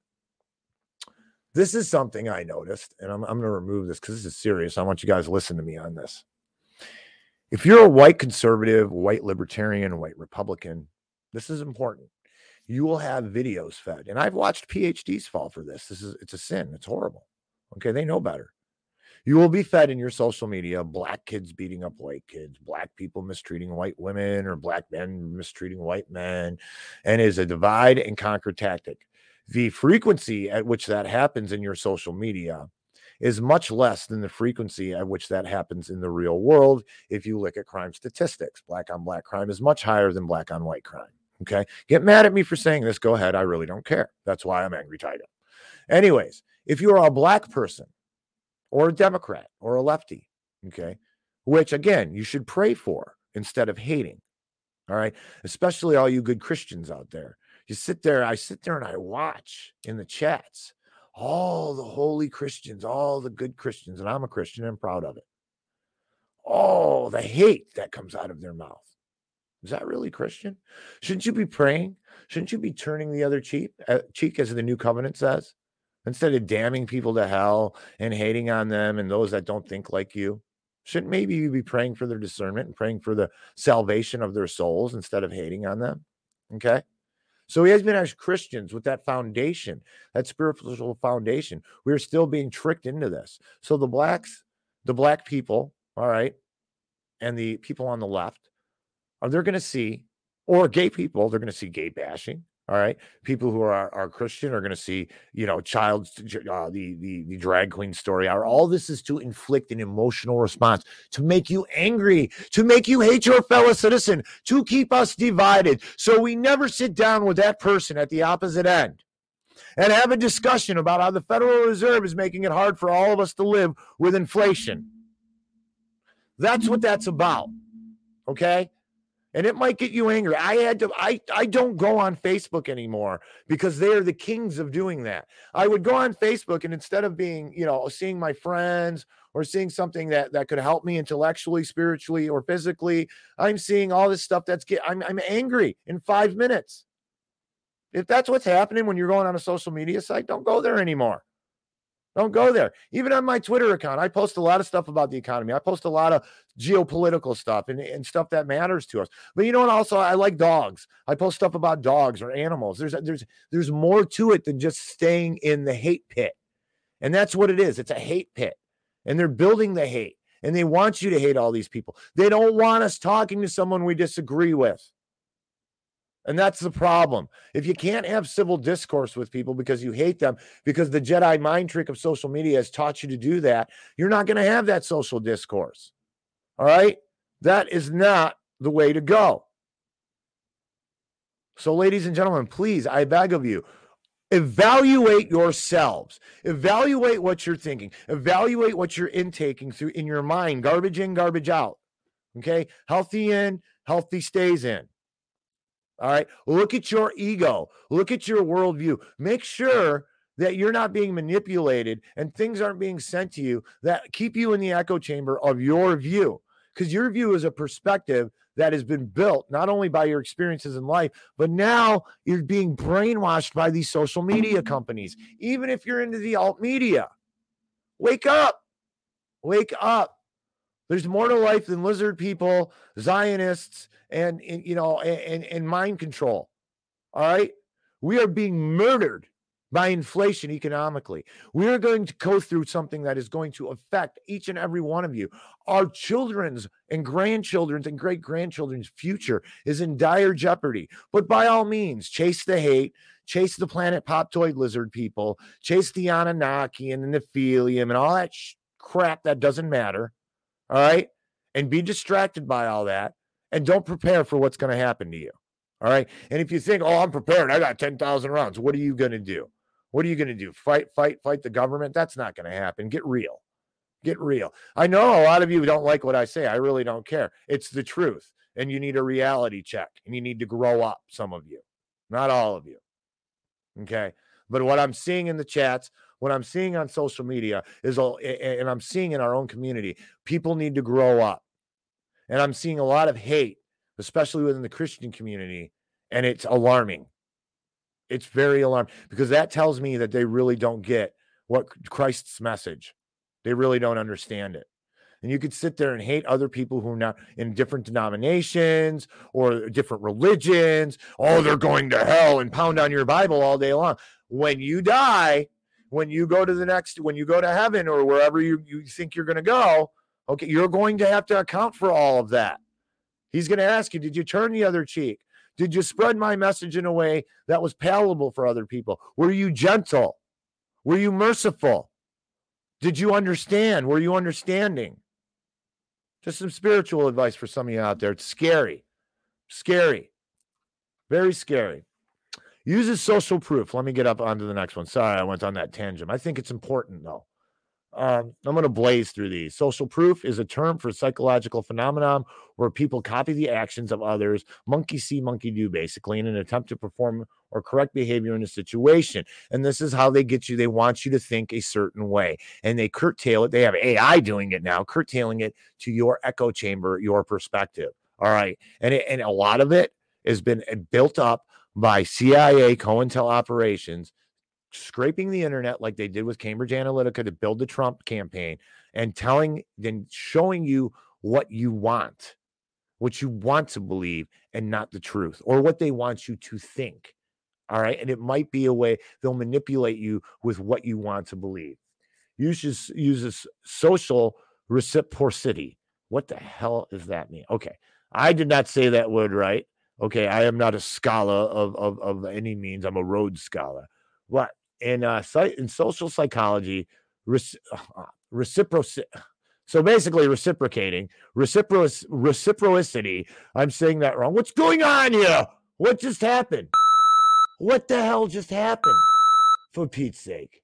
This is something I noticed, and I'm going to remove this because this is serious. I want you guys to listen to me on this. If you're a white conservative, white libertarian, white Republican, this is important. You will have videos fed. And I've watched PhDs fall for this. It's a sin. It's horrible. Okay, they know better. You will be fed in your social media, black kids beating up white kids, black people mistreating white women, or black men mistreating white men, and is a divide and conquer tactic. The frequency at which that happens in your social media is much less than the frequency at which that happens in the real world. If you look at crime statistics, black on black crime is much higher than black on white crime. Okay. Get mad at me for saying this. Go ahead. I really don't care. That's why I'm Angry Tiger. Anyways, if you are a black person or a Democrat or a lefty, okay, which again, you should pray for instead of hating. All right. Especially all you good Christians out there. I sit there and I watch in the chats all the holy Christians, all the good Christians, and I'm a Christian and I'm proud of it. Oh, the hate that comes out of their mouth. Is that really Christian? Shouldn't you be praying? Shouldn't you be turning the other cheek, as the new covenant says? Instead of damning people to hell and hating on them and those that don't think like you? Shouldn't maybe you be praying for their discernment and praying for the salvation of their souls instead of hating on them? Okay? So he has been as Christians with that foundation, that spiritual foundation. We're still being tricked into this. So the black people, all right, and the people on the left, they're going to see, or gay people, they're going to see gay bashing. All right. People who are Christian are going to see, the drag queen story. All this is to inflict an emotional response, to make you angry, to make you hate your fellow citizen, to keep us divided. So we never sit down with that person at the opposite end and have a discussion about how the Federal Reserve is making it hard for all of us to live with inflation. That's what that's about. Okay. And it might get you angry. I don't go on Facebook anymore because they're the kings of doing that. I would go on Facebook and instead of being, seeing my friends or seeing something that could help me intellectually, spiritually, or physically, I'm seeing all this stuff I'm angry in 5 minutes. If that's what's happening when you're going on a social media site, don't go there anymore. Don't go there. Even on my Twitter account, I post a lot of stuff about the economy. I post a lot of geopolitical stuff and stuff that matters to us. But you know what? Also, I like dogs. I post stuff about dogs or animals. There's more to it than just staying in the hate pit. And that's what it is. It's a hate pit. And they're building the hate. And they want you to hate all these people. They don't want us talking to someone we disagree with. And that's the problem. If you can't have civil discourse with people because you hate them, because the Jedi mind trick of social media has taught you to do that, you're not going to have that social discourse. All right? That is not the way to go. So, ladies and gentlemen, please, I beg of you, evaluate yourselves. Evaluate what you're thinking. Evaluate what you're intaking through in your mind. Garbage in, garbage out. Okay? Healthy in, healthy stays in. All right. Look at your ego. Look at your worldview. Make sure that you're not being manipulated and things aren't being sent to you that keep you in the echo chamber of your view. Because your view is a perspective that has been built not only by your experiences in life, but now you're being brainwashed by these social media companies. Even if you're into the alt media, wake up. Wake up. There's more to life than lizard people, Zionists, and mind control. All right. We are being murdered by inflation economically. We are going to go through something that is going to affect each and every one of you. Our children's and grandchildren's and great-grandchildren's future is in dire jeopardy. But by all means, chase the hate, chase the planet poptoid lizard people, chase the Anunnaki and the Nephilium and all that crap that doesn't matter. All right. And be distracted by all that. And don't prepare for what's going to happen to you. All right. And if you think, oh, I'm prepared, I got 10,000 rounds. What are you going to do? What are you going to do? Fight the government? That's not going to happen. Get real. Get real. I know a lot of you don't like what I say. I really don't care. It's the truth. And you need a reality check. And you need to grow up, some of you. Not all of you. Okay. But what I'm seeing in the chats, what I'm seeing on social media is, and I'm seeing in our own community, people need to grow up. And I'm seeing a lot of hate, especially within the Christian community, and it's alarming. It's very alarming because that tells me that they really don't get what Christ's message. They really don't understand it. And you could sit there and hate other people who are not in different denominations or different religions. Oh, they're going to hell, and pound on your Bible all day long. When you die, when you go to heaven or wherever you think you're going to go, okay, you're going to have to account for all of that. He's going to ask you, did you turn the other cheek? Did you spread my message in a way that was palatable for other people? Were you gentle? Were you merciful? Did you understand? Were you understanding? Just some spiritual advice for some of you out there. It's scary. Scary. Very scary. Uses social proof. Let me get up onto the next one. Sorry, I went on that tangent. I think it's important, though. I'm going to blaze through these. Social proof is a term for a psychological phenomenon where people copy the actions of others, monkey see, monkey do, basically, in an attempt to perform or correct behavior in a situation. And this is how they get you. They want you to think a certain way. And they curtail it. They have AI doing it now, curtailing it to your echo chamber, your perspective. All right. And a lot of it has been built up by CIA, COINTEL operations, scraping the internet like they did with Cambridge Analytica to build the Trump campaign and showing you what you want to believe and not the truth, or what they want you to think. All right. And it might be a way they'll manipulate you with what you want to believe. Uses social reciprocity. What the hell does that mean? Okay. I did not say that word right. Okay. I am not a scholar of any means. I'm a Rhodes scholar. But in social psychology, reciprocity. So basically reciprocating, reciprocity. I'm saying that wrong. What's going on here? What just happened? What the hell just happened? For Pete's sake.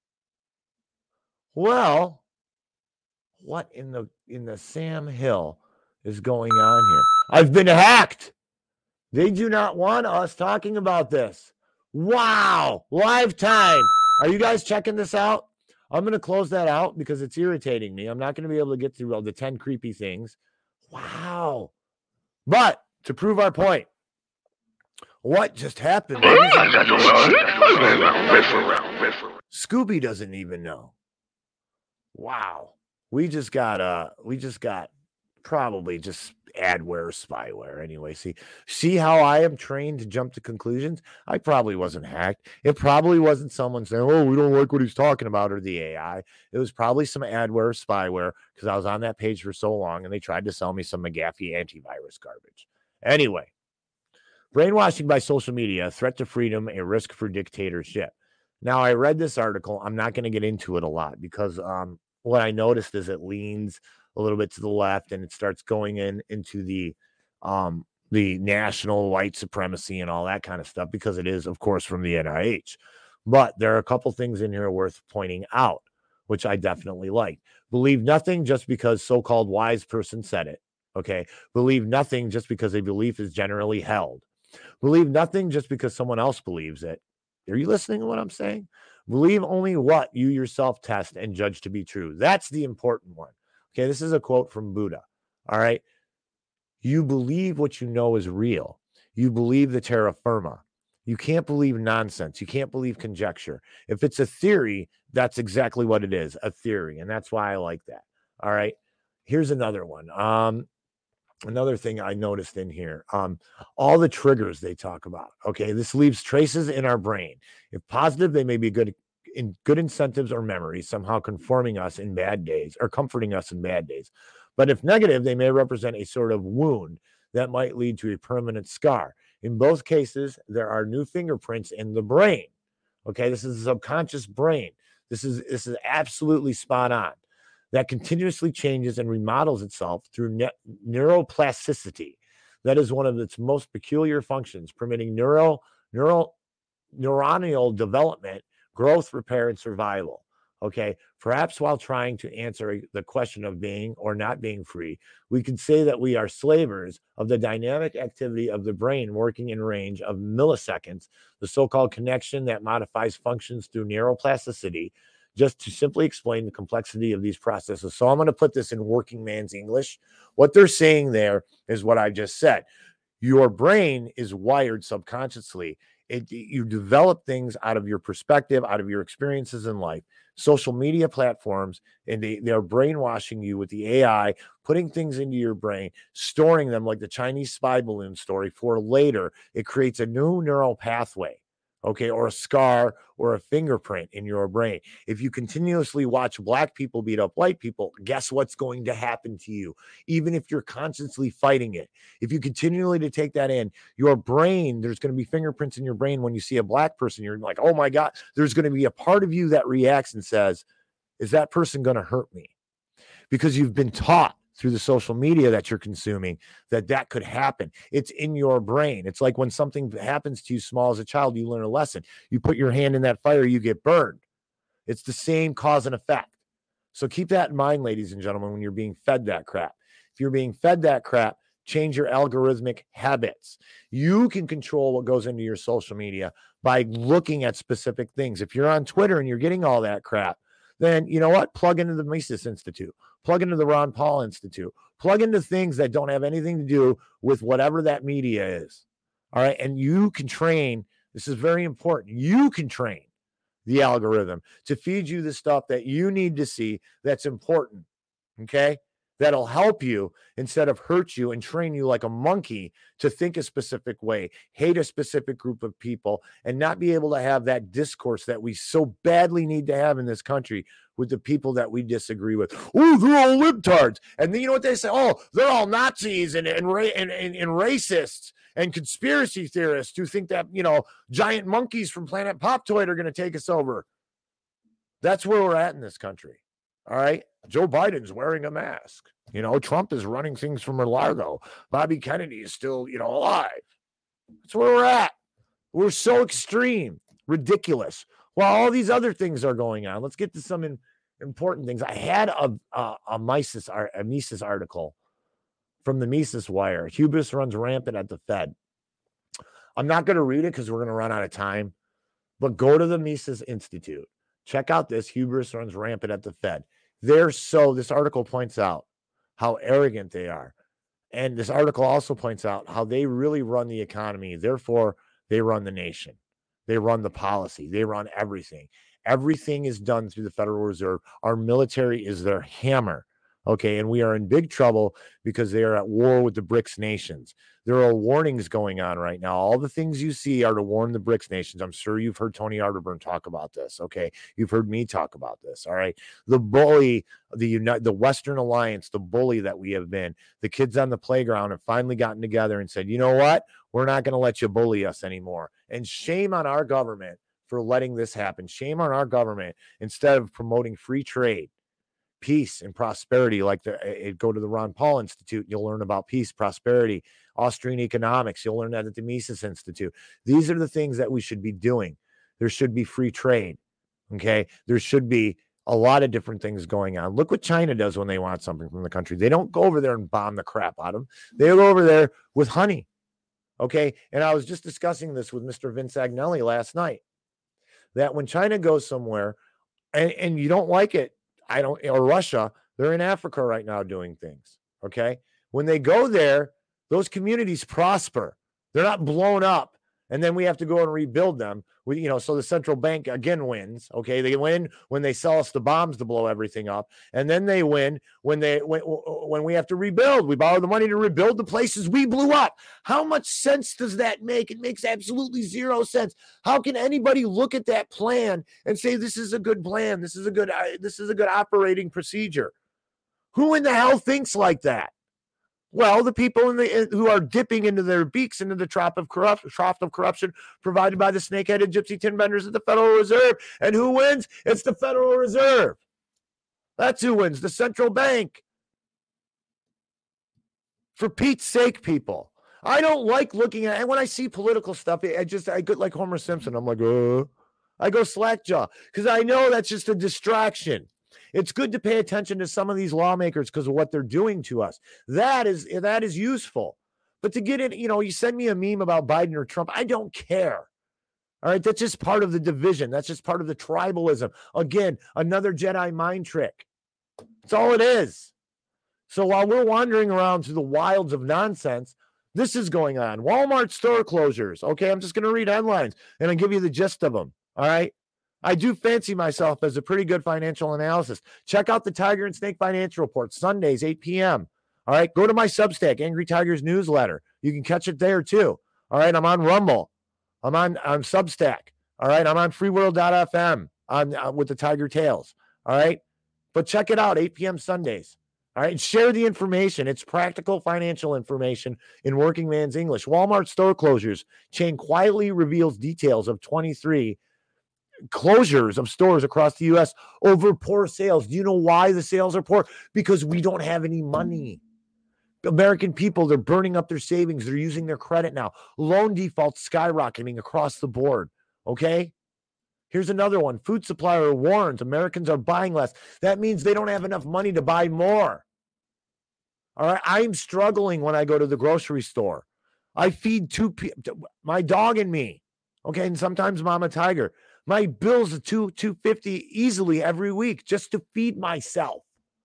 Well, what in the Sam Hill is going on here? I've been hacked. They do not want us talking about this. Wow. Live time. Are you guys checking this out? I'm going to close that out because it's irritating me. I'm not going to be able to get through all the 10 creepy things. Wow. But to prove our point, what just happened? Scooby doesn't even know. Wow. We just got probably just adware, spyware. Anyway, see how I am trained to jump to conclusions? I probably wasn't hacked. It probably wasn't someone saying, "Oh, we don't like what he's talking about," or the AI. It was probably some adware, spyware, because I was on that page for so long and they tried to sell me some McAfee antivirus garbage. Anyway, brainwashing by social media, a threat to freedom, a risk for dictatorship. Now, I read this article. I'm not going to get into it a lot because what I noticed is it leans a little bit to the left and it starts going into the national white supremacy and all that kind of stuff, because it is, of course, from the NIH. But there are a couple things in here worth pointing out, which I definitely like. Believe nothing just because so-called wise person said it. Okay. Believe nothing just because a belief is generally held. Believe nothing just because someone else believes it. Are you listening to what I'm saying? Believe only what you yourself test and judge to be true. That's the important one. Okay, this is a quote from Buddha. All right. You believe what you know is real. You believe the terra firma. You can't believe nonsense. You can't believe conjecture. If it's a theory, that's exactly what it is, a theory. And that's why I like that. All right. Here's another one. Another thing I noticed in here, all the triggers they talk about. Okay, this leaves traces in our brain. If positive, they may be good incentives or memories, somehow conforming us in bad days or comforting us in bad days. But if negative, they may represent a sort of wound that might lead to a permanent scar. In both cases, there are new fingerprints in the brain. Okay, this is the subconscious brain. This is absolutely spot on. That continuously changes and remodels itself through neuroplasticity. That is one of its most peculiar functions, permitting neuronal development, growth, repair, and survival. Okay, perhaps while trying to answer the question of being or not being free, we could say that we are slavers of the dynamic activity of the brain working in range of milliseconds, the so-called connection that modifies functions through neuroplasticity, just to simply explain the complexity of these processes. So I'm going to put this in working man's English. What they're saying there is what I just said. Your brain is wired subconsciously. You develop things out of your perspective, out of your experiences in life. Social media platforms, and they're brainwashing you with the AI, putting things into your brain, storing them like the Chinese spy balloon story for later. It creates a new neural pathway. Okay, or a scar or a fingerprint in your brain. If you continuously watch black people beat up white people, guess what's going to happen to you? Even if you're consciously fighting it. If you continually to take that in, your brain, there's going to be fingerprints in your brain when you see a black person. You're like, oh my God, there's going to be a part of you that reacts and says, is that person going to hurt me? Because you've been taught through the social media that you're consuming that could happen. It's in your brain. It's like when something happens to you small as a child, you learn a lesson. You put your hand in that fire, you get burned. It's the same cause and effect. So keep that in mind, ladies and gentlemen, when you're being fed that crap. If you're being fed that crap, change your algorithmic habits. You can control what goes into your social media by looking at specific things. If you're on Twitter and you're getting all that crap, then you know what? Plug into the Mises Institute. Plug into the Ron Paul Institute. Plug into things that don't have anything to do with whatever that media is. All right. And you can train. This is very important. You can train the algorithm to feed you the stuff that you need to see that's important. Okay. That'll help you instead of hurt you and train you like a monkey to think a specific way, hate a specific group of people, and not be able to have that discourse that we so badly need to have in this country with the people that we disagree with. Oh, they're all libtards. And then you know what they say? Oh, they're all Nazis and racists and conspiracy theorists who think that, giant monkeys from Planet Poptoid are going to take us over. That's where we're at in this country. All right. Joe Biden's wearing a mask. Trump is running things from Mar-a-Lago. Bobby Kennedy is still, alive. That's where we're at. We're so extreme, ridiculous. While all these other things are going on, let's get to some important things. I had a Mises article from the Mises Wire. Hubris runs rampant at the Fed. I'm not going to read it because we're going to run out of time, but go to the Mises Institute. Check out this. Hubris runs rampant at the Fed. This article points out how arrogant they are. And this article also points out how they really run the economy. Therefore, they run the nation. They run the policy. They run everything. Everything is done through the Federal Reserve. Our military is their hammer. Okay, and we are in big trouble because they are at war with the BRICS nations. There are warnings going on right now. All the things you see are to warn the BRICS nations. I'm sure you've heard Tony Arterburn talk about this. Okay, you've heard me talk about this. All right, the bully, the Western Alliance, the bully that we have been. The kids on the playground have finally gotten together and said, you know what? We're not going to let you bully us anymore. And shame on our government for letting this happen. Shame on our government instead of promoting free trade, peace, and prosperity. Like go to the Ron Paul Institute, you'll learn about peace, prosperity, Austrian economics. You'll learn that at the Mises Institute. These are the things that we should be doing. There should be free trade. Okay. There should be a lot of different things going on. Look what China does when they want something from the country. They don't go over there and bomb the crap out of them. They go over there with honey. Okay. And I was just discussing this with Mr. Vince Agnelli last night, that when China goes somewhere and you don't like it, or Russia, they're in Africa right now doing things. Okay. When they go there, those communities prosper. They're not blown up. And then we have to go and rebuild them. So the central bank again wins. Okay. They win when they sell us the bombs to blow everything up. And then they win when we have to rebuild. We borrow the money to rebuild the places we blew up. How much sense does that make? It makes absolutely zero sense. How can anybody look at that plan and say, this is a good plan? This is a good operating procedure. Who in the hell thinks like that? Well, the people who are dipping into their beaks into the trough of corruption provided by the snake-headed gypsy tin vendors at the Federal Reserve. And who wins? It's the Federal Reserve. That's who wins, the central bank. For Pete's sake, people. I don't like looking at, and when I see political stuff, I get like Homer Simpson. I'm like, I go slackjaw, because I know that's just a distraction. It's good to pay attention to some of these lawmakers because of what they're doing to us. That is useful. But to get it, you send me a meme about Biden or Trump, I don't care. All right, that's just part of the division. That's just part of the tribalism. Again, another Jedi mind trick. That's all it is. So while we're wandering around through the wilds of nonsense, this is going on. Walmart store closures. Okay, I'm just going to read headlines and I'll give you the gist of them. All right. I do fancy myself as a pretty good financial analyst. Check out the Tiger and Snake Financial Report, Sundays, 8 p.m. All right, go to my Substack, Angry Tigers newsletter. You can catch it there too. All right, I'm on Rumble. I'm on Substack. All right, I'm on freeworld.fm with the Tiger Tales. All right, but check it out, 8 p.m. Sundays. All right, share the information. It's practical financial information in working man's English. Walmart store closures. Chain quietly reveals details of 23 closures of stores across the U.S. over poor sales. Do you know why the sales are poor? Because we don't have any money. American people, they're burning up their savings. They're using their credit now. Loan defaults skyrocketing across the board. Okay? Here's another one. Food supplier warns Americans are buying less. That means they don't have enough money to buy more. All right? I'm struggling when I go to the grocery store. I feed my dog and me. Okay? And sometimes Mama Tiger. My bills are $250 easily every week just to feed myself.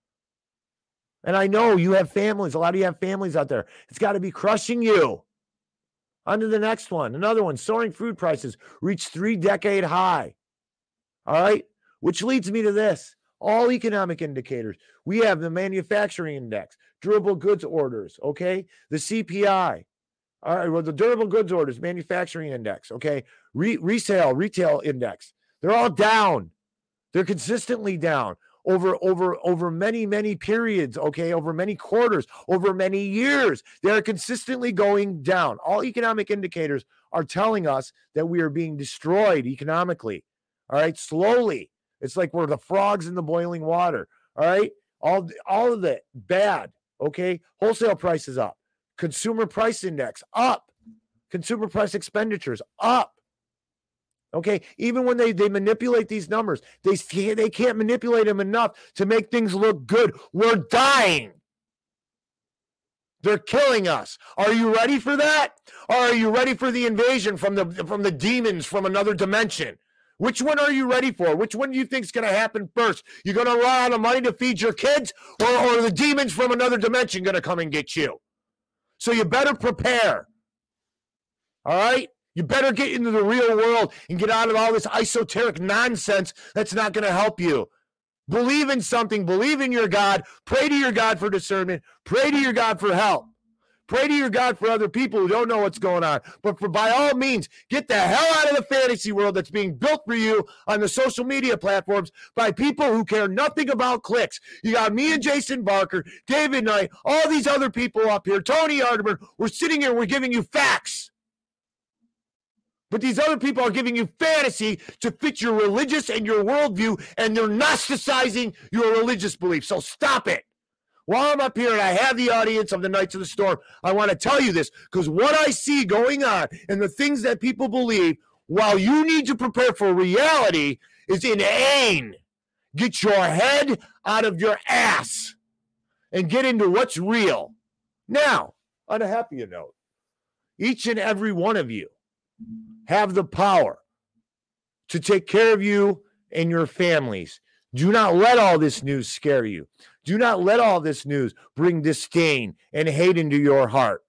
And I know you have families. A lot of you have families out there. It's got to be crushing you. On to the next one. Another one. Soaring food prices reach 3-decade high. All right. Which leads me to this. All economic indicators. We have the manufacturing index, durable goods orders. Okay. The CPI. All right, well, the durable goods orders, manufacturing index, okay, retail index, they're all down. They're consistently down over many periods, okay, over many quarters, over many years. They're consistently going down. All economic indicators are telling us that we are being destroyed economically, all right, slowly. It's like we're the frogs in the boiling water, all right? All of it, bad, okay? Wholesale prices up. Consumer price index up. Consumer price expenditures up. Okay, even when they manipulate these numbers, they can't manipulate them enough to make things look good. We're dying. They're killing us. Are you ready for that? Or are you ready for the invasion from the demons from another dimension? Which one are you ready for? Which one do you think is going to happen first? You're going to run out of money to feed your kids, or are the demons from another dimension going to come and get you? So you better prepare. All right? You better get into the real world and get out of all this esoteric nonsense that's not going to help you. Believe in something. Believe in your God. Pray to your God for discernment. Pray to your God for help. Pray to your God for other people who don't know what's going on. But by all means, get the hell out of the fantasy world that's being built for you on the social media platforms by people who care nothing about clicks. You got me and Jason Barker, David Knight, all these other people up here, Tony Arterburn. We're sitting here, we're giving you facts. But these other people are giving you fantasy to fit your religious and your worldview, and they're Gnosticizing your religious beliefs. So stop it. While I'm up here and I have the audience of the Knights of the Storm, I want to tell you this, because what I see going on and the things that people believe, while you need to prepare for reality, is inane. Get your head out of your ass and get into what's real. Now, on a happier note, each and every one of you have the power to take care of you and your families. Do not let all this news scare you. Do not let all this news bring disdain and hate into your heart.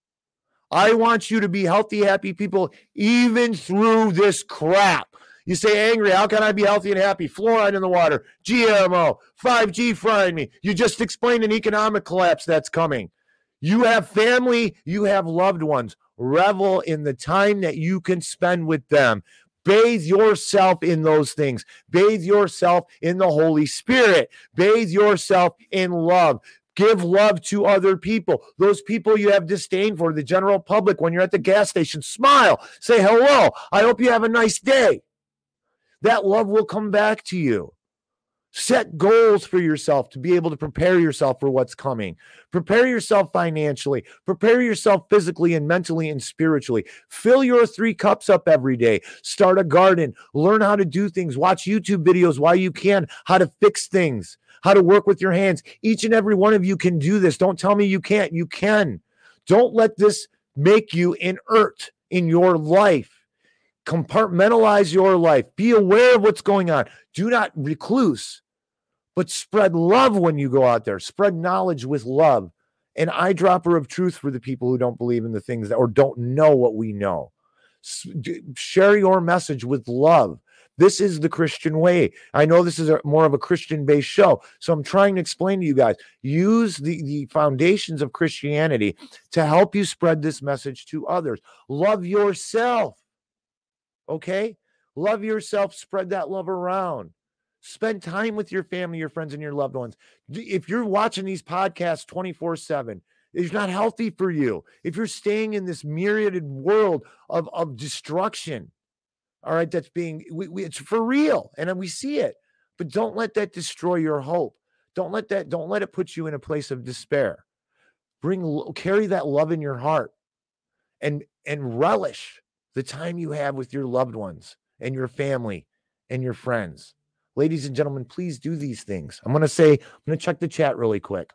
I want you to be healthy, happy people, even through this crap. You say, angry, how can I be healthy and happy? Fluoride in the water, GMO, 5G frying me. You just explained an economic collapse that's coming. You have family, you have loved ones. Revel in the time that you can spend with them. Bathe yourself in those things. Bathe yourself in the Holy Spirit. Bathe yourself in love. Give love to other people. Those people you have disdain for, the general public, when you're at the gas station, smile. Say hello. I hope you have a nice day. That love will come back to you. Set goals for yourself to be able to prepare yourself for what's coming. Prepare yourself financially. Prepare yourself physically and mentally and spiritually. Fill your 3 cups up every day. Start a garden. Learn how to do things. Watch YouTube videos while you can. How to fix things. How to work with your hands. Each and every one of you can do this. Don't tell me you can't. You can. Don't let this make you inert in your life. Compartmentalize your life. Be aware of what's going on. Do not recluse, but spread love when you go out there. Spread knowledge with love. An eyedropper of truth for the people who don't believe in the things that, or don't know what we know. Share your message with love. This is the Christian way. I know this is more of a Christian-based show, so I'm trying to explain to you guys. Use the foundations of Christianity to help you spread this message to others. Love yourself. Okay? Love yourself. Spread that love around. Spend time with your family, your friends, and your loved ones. If you're watching these podcasts 24/7, it's not healthy for you. If you're staying in this myriad world of destruction, all right, that's being, it's for real, and we see it. But don't let that destroy your hope. Don't let it put you in a place of despair. Carry that love in your heart and relish the time you have with your loved ones and your family and your friends. Ladies and gentlemen, please do these things. I'm going to check the chat really quick.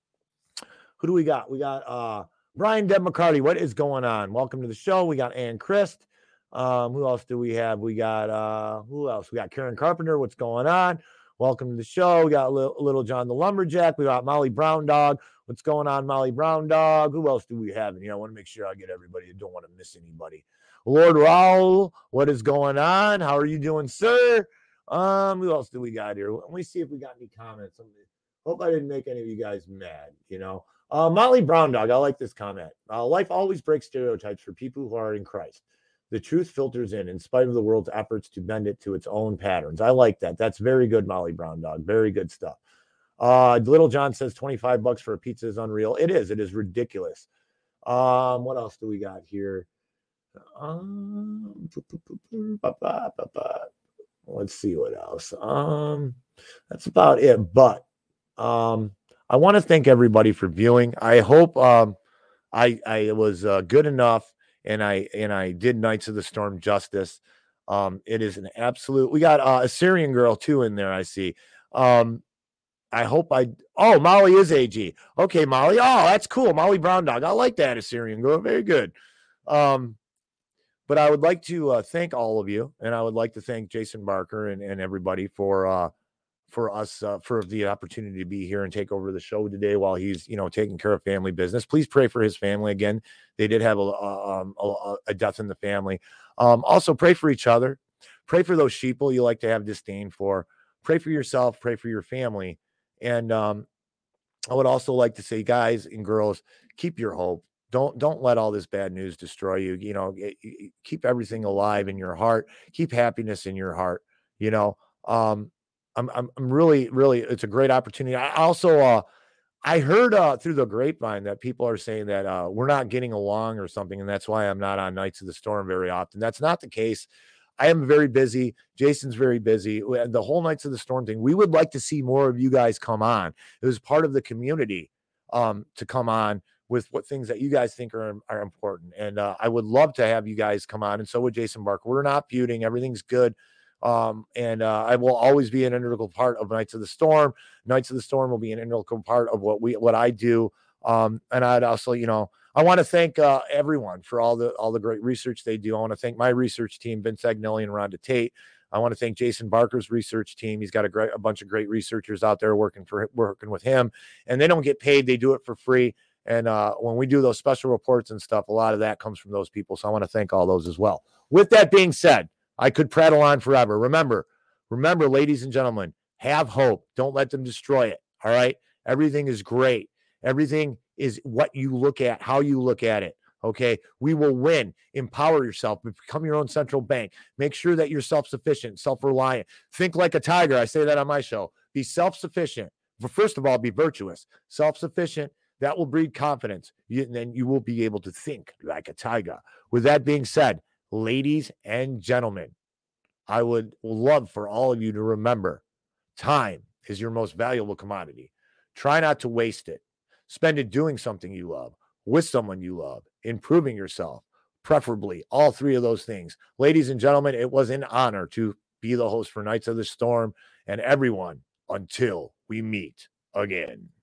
Who do we got? We got Brian Deb McCarty. What is going on? Welcome to the show. We got Ann Christ. Who else do we have? We got, who else? We got Karen Carpenter. What's going on? Welcome to the show. We got Little John the Lumberjack. We got Molly Brown Dog. What's going on, Molly Brown Dog? Who else do we have? And, I want to make sure I get everybody. I don't want to miss anybody. Lord Raul, what is going on? How are you doing, sir? Who else do we got here? Let me see if we got any comments. Hope I didn't make any of you guys mad, Molly Brown Dog, I like this comment. Life always breaks stereotypes for people who are in Christ. The truth filters in spite of the world's efforts to bend it to its own patterns. I like that. That's very good, Molly Brown Dog. Very good stuff. Little John says $25 for a pizza is unreal. It is. It is ridiculous. What else do we got here? Let's see what else. That's about it. But I want to thank everybody for viewing. I hope I was good enough and I did Knights of the Storm justice. It is an absolute. We got a Syrian girl too in there. I see. I hope Molly is AG. Okay, Molly. Oh, that's cool. Molly Brown Dog. I like that, Assyrian girl. Very good. But I would like to thank all of you, and I would like to thank Jason Barker and everybody for for us, for the opportunity to be here and take over the show today while he's, taking care of family business. Please pray for his family. Again, they did have a death in the family. Also pray for each other. Pray for those sheeple you like to have disdain for. Pray for yourself. Pray for your family. And I would also like to say, guys and girls, keep your hope. Don't let all this bad news destroy you. Keep everything alive in your heart. Keep happiness in your heart. I'm really, really, it's a great opportunity. I also, I heard through the grapevine that people are saying that we're not getting along or something, and that's why I'm not on Nights of the Storm very often. That's not the case. I am very busy. Jason's very busy. The whole Nights of the Storm thing, we would like to see more of you guys come on. It was part of the community to come on with what things that you guys think are important. And I would love to have you guys come on, and so would Jason Barker. We're not feuding. Everything's good. And I will always be an integral part of Nights of the Storm. Nights of the Storm will be an integral part of what I do. And I'd also, I want to thank everyone for all the great research they do. I want to thank my research team, Vince Agnelli and Rhonda Tate. I want to thank Jason Barker's research team. He's got a bunch of great researchers out there working with him, and they don't get paid. They do it for free. And when we do those special reports and stuff, a lot of that comes from those people. So I want to thank all those as well. With that being said, I could prattle on forever. Remember, ladies and gentlemen, have hope. Don't let them destroy it. All right. Everything is great. Everything is what you look at, how you look at it. Okay. We will win. Empower yourself. Become your own central bank. Make sure that you're self-sufficient, self-reliant. Think like a tiger. I say that on my show. Be self-sufficient. But first of all, be virtuous. Self-sufficient. That will breed confidence. And then you will be able to think like a tiger. With that being said, ladies and gentlemen, I would love for all of you to remember time is your most valuable commodity. Try not to waste it. Spend it doing something you love, with someone you love, improving yourself, preferably all three of those things. Ladies and gentlemen, it was an honor to be the host for Nights of the Storm, and everyone, until we meet again.